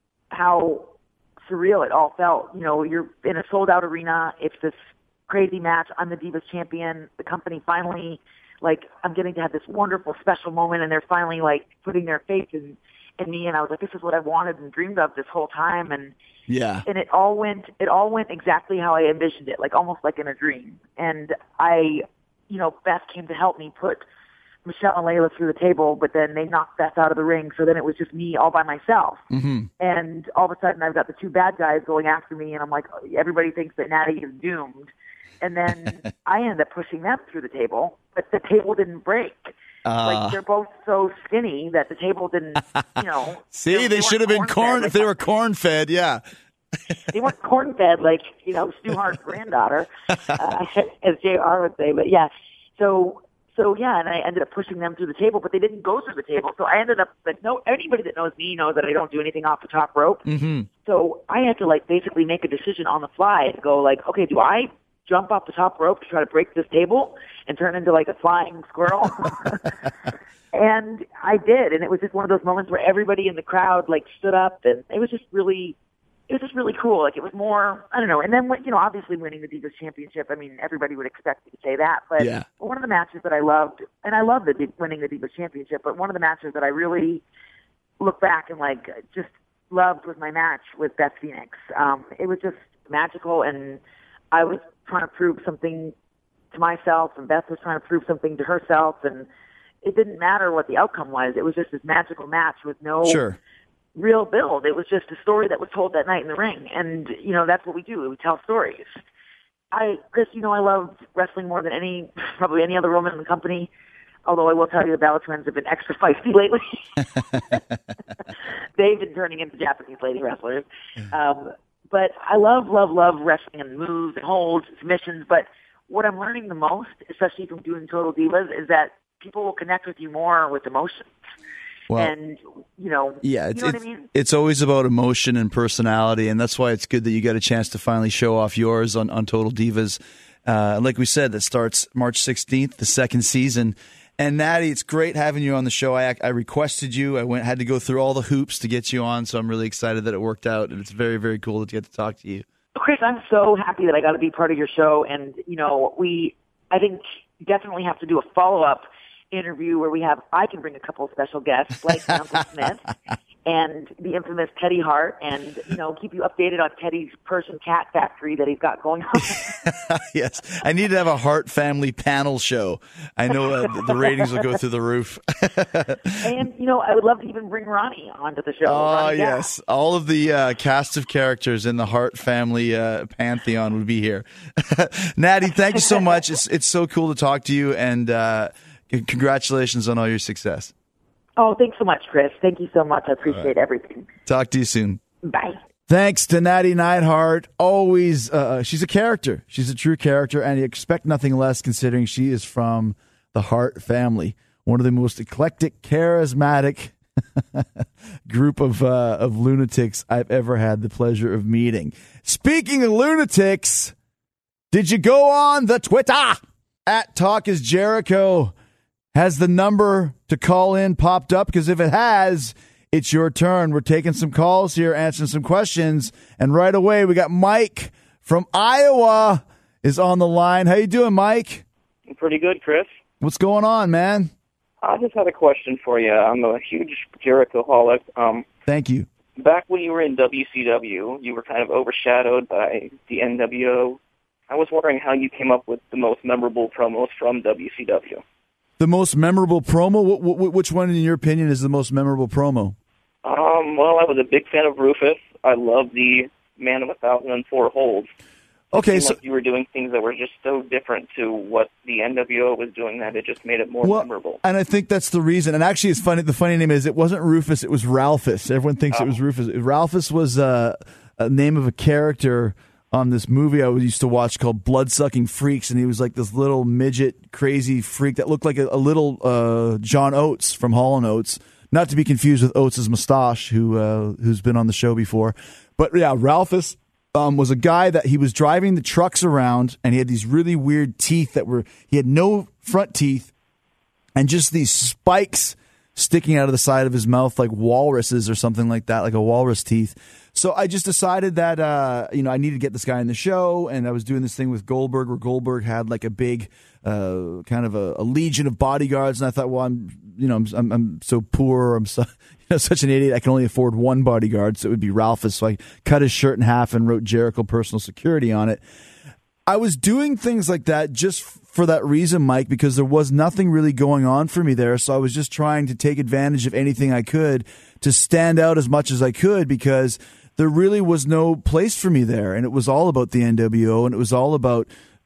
how surreal it all felt. You know, you're in a sold out arena. It's this crazy match. I'm the Divas champion. The company finally. Like, I'm getting to have this wonderful, special moment, and they're finally, like, putting their faith in, in me, and I was like, this is what I wanted and dreamed of this whole time, and Yeah. and it all went, it all went exactly how I envisioned it, like, almost like in a dream, and I, you know, Beth came to help me put Michelle and Layla through the table, but then they knocked Beth out of the ring, so then it was just me all by myself, Mm-hmm. and all of a sudden I've got the two bad guys going after me, and I'm like, everybody thinks that Natty is doomed. And then I ended up pushing them through the table, but the table didn't break. Uh, like they're both so skinny that the table didn't, you know. See, they, they should have been weren't corn corn-fed. if they were corn fed. Yeah. They weren't corn fed like you know Stu Hart's granddaughter, uh, as J R would say. But yeah, so so yeah, and I ended up pushing them through the table, but they didn't go through the table. So I ended up like no anybody that knows me knows that I don't do anything off the top rope. Mm-hmm. So I had to like basically make a decision on the fly to go like, okay, do I jump off the top rope to try to break this table and turn into like a flying squirrel? And I did, and it was just one of those moments where everybody in the crowd like stood up, and it was just really, it was just really cool. Like it was more, I don't know. And then when, you know, obviously winning the Divas Championship, I mean, everybody would expect me to say that, but Yeah. one of the matches that I loved, and I love the winning the Divas Championship, but one of the matches that I really look back and like just loved was my match with Beth Phoenix. Um, it was just magical, and I was trying to prove something to myself, and Beth was trying to prove something to herself, and it didn't matter what the outcome was. It was just this magical match with no Sure. real build. It was just a story that was told that night in the ring, and you know that's what we do. We tell stories. I, Chris, you know I love wrestling more than any, probably any other woman in the company. Although I will tell you, the Bella Twins have been extra feisty lately. They've been turning into Japanese lady wrestlers. Um, but I love, love, love wrestling and moves and holds and submissions. But what I'm learning the most, especially from doing Total Divas, is that people will connect with you more with emotions. Well, and, you know, yeah, you it's, know what it's, I mean? it's always about emotion and personality, and that's why it's good that you got a chance to finally show off yours on, on Total Divas. Uh, like we said, that starts March sixteenth, the second season. And Natty, it's great having you on the show. I I requested you. I went had to go through all the hoops to get you on, so I'm really excited that it worked out, and it's very, very cool to get to talk to you. Chris, I'm so happy that I got to be part of your show, and you know, we I think definitely have to do a follow up interview where we have I can bring a couple of special guests like Uncle Smith and the infamous Teddy Hart, and you know, keep you updated on Teddy's Persian cat factory that he's got going on. Yes, I need to have a Hart family panel show. I know uh, the ratings will go through the roof. And you know, I would love to even bring Ronnie onto the show. Oh, Ronnie Gal. yes. All of the uh, cast of characters in the Hart family uh, pantheon would be here. Natty, thank you so much. It's it's so cool to talk to you, and uh, Congratulations on all your success. Oh, thanks so much, Chris. Thank you so much. I appreciate right. everything. Talk to you soon. Bye. Thanks to Natty Neidhart. Always, uh, she's a character. She's a true character, and you expect nothing less considering she is from the Hart family, one of the most eclectic, charismatic group of uh, of lunatics I've ever had the pleasure of meeting. Speaking of lunatics, did you go on the Twitter? At Talk is Jericho. Has the number to call in popped up? Because if it has, it's your turn. We're taking some calls here, answering some questions. And right away, we got Mike from Iowa is on the line. How you doing, Mike? Pretty good, Chris. What's going on, man? I just had a question for you. I'm a huge Jericho-holic. Um, Thank you. Back when you were in W C W, you were kind of overshadowed by the N W O. I was wondering how you came up with the most memorable promos from W C W. The most memorable promo? Wh- wh- which one, in your opinion, is the most memorable promo? Um, well, I was a big fan of Rufus. I love the Man of a Thousand Four Holds. Okay, it seemed so like you were doing things that were just so different to what the N W O was doing that it just made it more well, memorable. And I think that's the reason. And actually, it's funny. The funny name is it wasn't Rufus; it was Ralphus. Everyone thinks oh. it was Rufus. Ralphus was uh, a name of a character on this movie I used to watch called Bloodsucking Freaks, and he was like this little midget, crazy freak that looked like a, a little uh, John Oates from Hall and Oates, not to be confused with Oates' mustache, who uh, who's been on the show before. But yeah, Ralphus um, was a guy that he was driving the trucks around, and he had these really weird teeth that were he had no front teeth, and just these spikes sticking out of the side of his mouth like walruses or something like that, like a walrus teeth. So I just decided that, uh, you know, I needed to get this guy in the show, and I was doing this thing with Goldberg where Goldberg had like a big uh, kind of a, a legion of bodyguards, and I thought, well, I'm, you know, I'm, I'm, I'm so poor, I'm so, you know, such an idiot, I can only afford one bodyguard, so it would be Ralphus. So I cut his shirt in half and wrote Jericho Personal Security on it. I was doing things like that just for that reason, Mike, because there was nothing really going on for me there. So I was just trying to take advantage of anything I could to stand out as much as I could, because there really was no place for me there. And it was all about the N W O, and it was all about,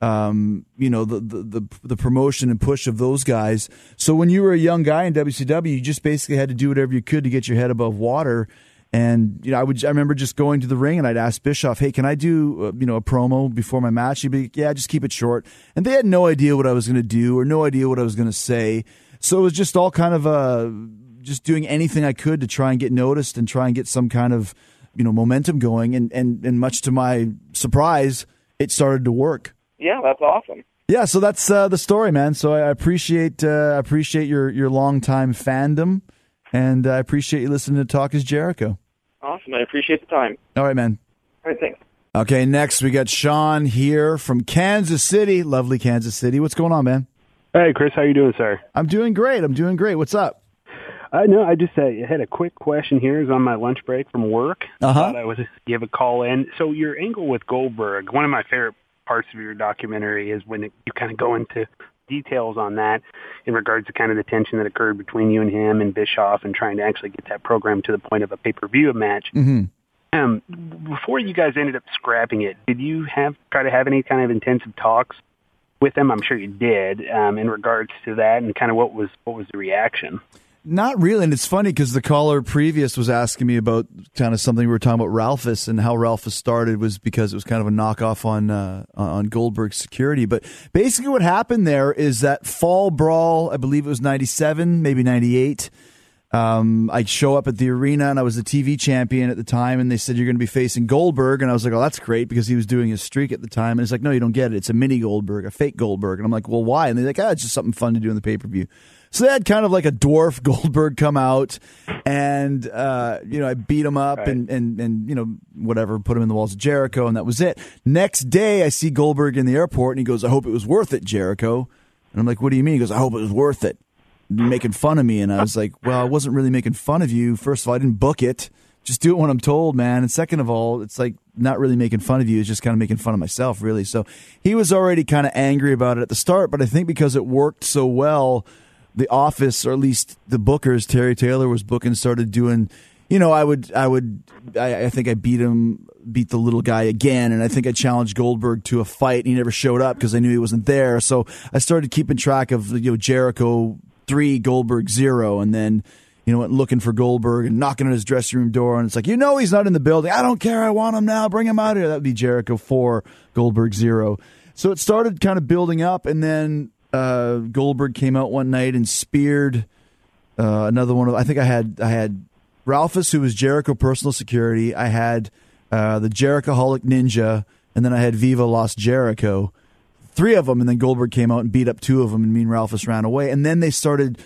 um, you know, the, the, the, the promotion and push of those guys. So when you were a young guy in W C W, you just basically had to do whatever you could to get your head above water. And, you know, I would, I remember just going to the ring and I'd ask Bischoff, hey, can I do, uh, you know, a promo before my match? He'd be like, yeah, just keep it short. And they had no idea what I was going to do or no idea what I was going to say. So it was just all kind of, uh, just doing anything I could to try and get noticed and try and get some kind of, you know, momentum going. And, and, and much to my surprise, it started to work. Yeah, that's awesome. Yeah, so that's uh, the story, man. So I appreciate, uh, I appreciate your, your longtime fandom. And I appreciate you listening to Talk is Jericho. Awesome. I appreciate the time. All right, man. All right, thanks. Okay, next we got Sean here from Kansas City. Lovely Kansas City. What's going on, man? Hey, Chris. How you doing, sir? I'm doing great. I'm doing great. What's up? I uh, know. I just uh, had a quick question here. It's on my lunch break from work. Uh-huh. Thought I would give a call in. So your angle with Goldberg, one of my favorite parts of your documentary is when it, you kind of go into details on that in regards to kind of the tension that occurred between you and him and Bischoff and trying to actually get that program to the point of a pay-per-view match. Mm-hmm. Um, before you guys ended up scrapping it, did you have try to have any kind of intensive talks with them? I'm sure you did, um, in regards to that, and kind of what was what was the reaction? Not really, and it's funny because the caller previous was asking me about kind of something we were talking about Ralphus, and how Ralphus started was because it was kind of a knockoff on uh, on Goldberg's security. But basically what happened there is that Fall Brawl, I believe it was ninety-seven, maybe ninety-eight, um, I show up at the arena, and I was the T V champion at the time, and they said, you're going to be facing Goldberg, and I was like, oh, that's great, because he was doing his streak at the time, and it's like, no, you don't get it, it's a mini Goldberg, a fake Goldberg, and I'm like, well, why? And they're like, ah, it's just something fun to do in the pay-per-view. So they had kind of like a dwarf Goldberg come out, and, uh, you know, I beat him up, right. and, and, and, you know, whatever, put him in the walls of Jericho, and that was it. Next day, I see Goldberg in the airport, and he goes, I hope it was worth it, Jericho. And I'm like, what do you mean? He goes, I hope it was worth it. Making fun of me. And I was like, well, I wasn't really making fun of you. First of all, I didn't book it. Just do it when I'm told, man. And second of all, it's like not really making fun of you. It's just kind of making fun of myself, really. So he was already kind of angry about it at the start, but I think because it worked so well, the office, or at least the bookers, Terry Taylor was booking, started doing, you know, I would, I would, I, I think I beat him, beat the little guy again, and I think I challenged Goldberg to a fight, and he never showed up because I knew he wasn't there. So I started keeping track of, you know, Jericho three, Goldberg zero, and then, you know, went looking for Goldberg and knocking on his dressing room door, and it's like, you know, he's not in the building. I don't care. I want him now. Bring him out here. That would be Jericho four, Goldberg zero. So it started kind of building up, and then uh, Goldberg came out one night and speared uh, another one of. I think I had I had. Ralphus, who was Jericho personal security. I had uh, the Jerichoholic Ninja, and then I had Viva Lost Jericho. Three of them, and then Goldberg came out and beat up two of them, and me and Ralphus ran away. And then they started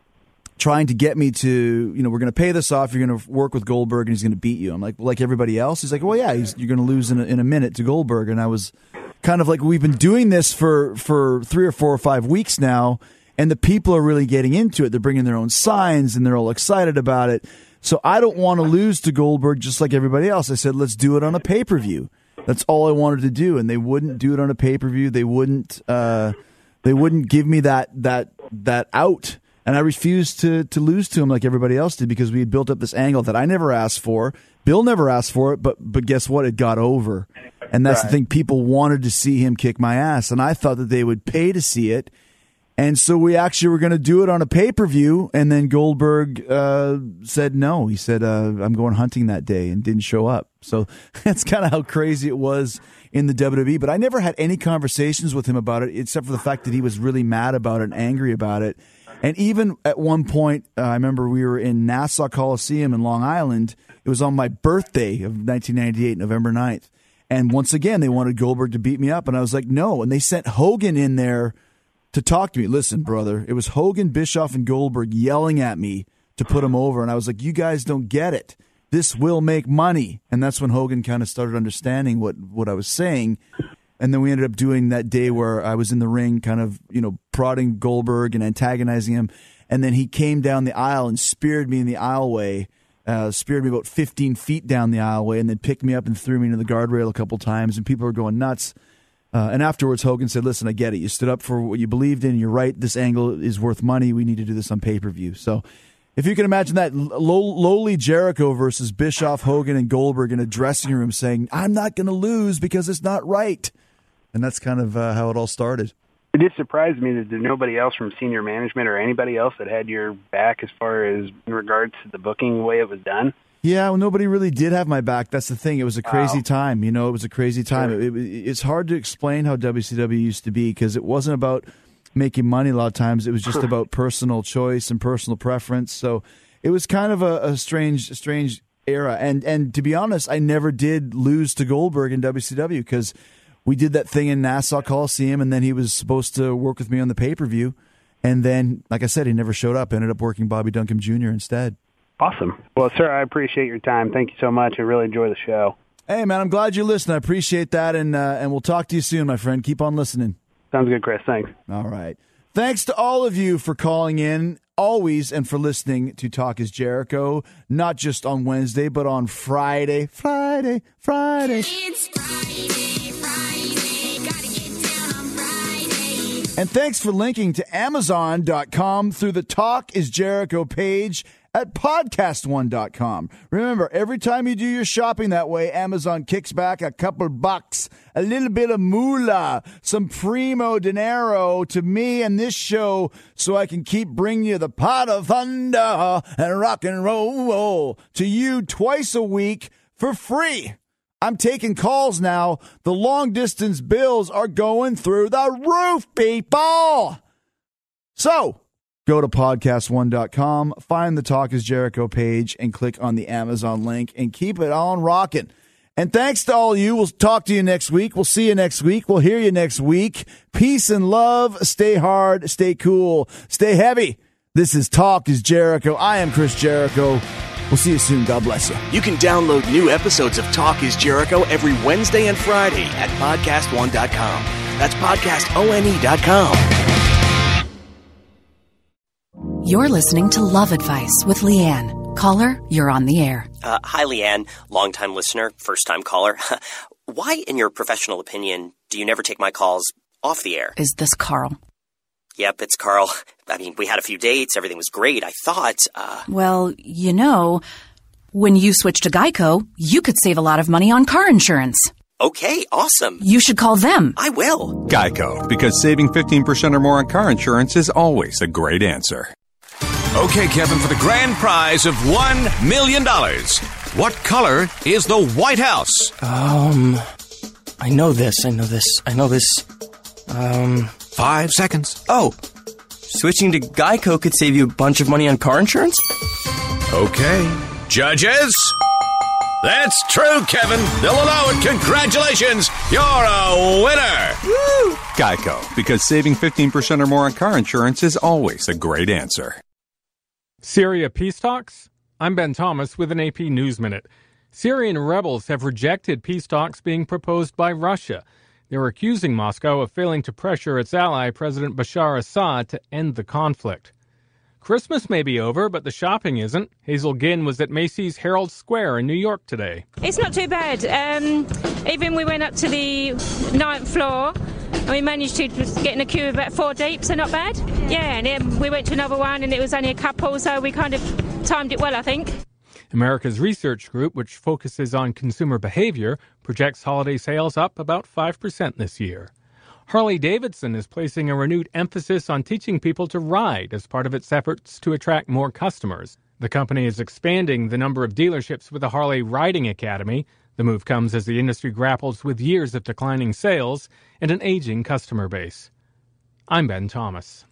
trying to get me to, you know, we're going to pay this off. You're going to work with Goldberg, and he's going to beat you. I'm like, well, like everybody else? He's like, well, yeah, he's, you're going to lose in a, in a minute to Goldberg. And I was kind of like, we've been doing this for, for three or four or five weeks now, and the people are really getting into it. They're bringing their own signs, and they're all excited about it. So I don't want to lose to Goldberg just like everybody else. I said, let's do it on a pay-per-view. That's all I wanted to do, and they wouldn't do it on a pay-per-view. They wouldn't. Uh, they wouldn't give me that that that out, and I refused to to lose to him like everybody else did because we had built up this angle that I never asked for. Bill never asked for it, but but guess what? It got over, and that's right. The thing. People wanted to see him kick my ass, and I thought that they would pay to see it. And so we actually were going to do it on a pay-per-view, and then Goldberg uh, said no. He said, uh, I'm going hunting that day, and didn't show up. So that's kind of how crazy it was in the W W E. But I never had any conversations with him about it, except for the fact that he was really mad about it and angry about it. And even at one point, uh, I remember we were in Nassau Coliseum in Long Island. It was on my birthday of nineteen ninety-eight, November ninth. And once again, they wanted Goldberg to beat me up, and I was like, no. And they sent Hogan in there to talk to me. Listen, brother, it was Hogan, Bischoff, and Goldberg yelling at me to put him over. And I was like, you guys don't get it. This will make money. And that's when Hogan kind of started understanding what, what I was saying. And then we ended up doing that day where I was in the ring kind of, you know, prodding Goldberg and antagonizing him. And then he came down the aisle and speared me in the aisleway, uh, speared me about fifteen feet down the aisleway, and then picked me up and threw me into the guardrail a couple times. And people were going nuts. Uh, and afterwards, Hogan said, listen, I get it. You stood up for what you believed in. You're right. This angle is worth money. We need to do this on pay-per-view. So if you can imagine that low, lowly Jericho versus Bischoff, Hogan, and Goldberg in a dressing room saying, I'm not going to lose because it's not right. And that's kind of uh, how it all started. It did surprise me that there's nobody else from senior management or anybody else that had your back as far as in regards to the booking way it was done. Yeah, well, nobody really did have my back. That's the thing. It was a crazy wow. time. You know, it was a crazy time. Sure. It, it, it's hard to explain how W C W used to be because it wasn't about making money a lot of times. It was just about personal choice and personal preference. So it was kind of a, a strange, strange era. And and to be honest, I never did lose to Goldberg in W C W because we did that thing in Nassau Coliseum, and then he was supposed to work with me on the pay-per-view. And then, like I said, he never showed up. Ended up working Bobby Duncombe Junior instead. Awesome. Well, sir, I appreciate your time. Thank you so much. I really enjoy the show. Hey, man, I'm glad you listened. I appreciate that, and uh, and we'll talk to you soon, my friend. Keep on listening. Sounds good, Chris. Thanks. All right. Thanks to all of you for calling in, always, and for listening to Talk is Jericho, not just on Wednesday, but on Friday. Friday, Friday. It's Friday, Friday, gotta get down on Friday. And thanks for linking to Amazon dot com through the Talk is Jericho page at podcast one dot com. Remember, every time you do your shopping that way, Amazon kicks back a couple bucks, a little bit of moolah, some primo dinero to me and this show so I can keep bringing you the pot of thunder and rock and roll to you twice a week for free. I'm taking calls now. The long-distance bills are going through the roof, people. So go to podcast one dot com, find the Talk is Jericho page, and click on the Amazon link, and keep it on rocking. And thanks to all of you. We'll talk to you next week. We'll see you next week. We'll hear you next week. Peace and love. Stay hard. Stay cool. Stay heavy. This is Talk is Jericho. I am Chris Jericho. We'll see you soon. God bless you. You can download new episodes of Talk is Jericho every Wednesday and Friday at podcast one dot com. That's podcast one dot com. You're listening to Love Advice with Leanne. Caller, you're on the air. Uh, hi, Leanne. Longtime listener, first-time caller. Why, in your professional opinion, do you never take my calls off the air? Is this Carl? Yep, it's Carl. I mean, we had a few dates. Everything was great, I thought. Uh... Well, you know, When you switch to Geico, you could save a lot of money on car insurance. Okay, awesome. You should call them. I will. Geico, because saving fifteen percent or more on car insurance is always a great answer. Okay, Kevin, for the grand prize of one million dollars. What color is the White House? Um, I know this, I know this, I know this. Um... Five seconds. Oh, switching to Geico could save you a bunch of money on car insurance? Okay. Judges? That's true, Kevin. They'll allow it. Congratulations. You're a winner. Woo! Geico, because saving fifteen percent or more on car insurance is always a great answer. Syria peace talks? I'm Ben Thomas with an A P News Minute. Syrian rebels have rejected peace talks being proposed by Russia. They're accusing Moscow of failing to pressure its ally, President Bashar Assad, to end the conflict. Christmas may be over, but the shopping isn't. Hazel Ginn was at Macy's Herald Square in New York today. It's not too bad. Um, even we went up to the ninth floor and we managed to get in a queue about four deep, so not bad. Yeah, and then we went to another one and it was only a couple, so we kind of timed it well, I think. America's research group, which focuses on consumer behavior, projects holiday sales up about five percent this year. Harley-Davidson is placing a renewed emphasis on teaching people to ride as part of its efforts to attract more customers. The company is expanding the number of dealerships with a Harley Riding Academy. The move comes as the industry grapples with years of declining sales and an aging customer base. I'm Ben Thomas.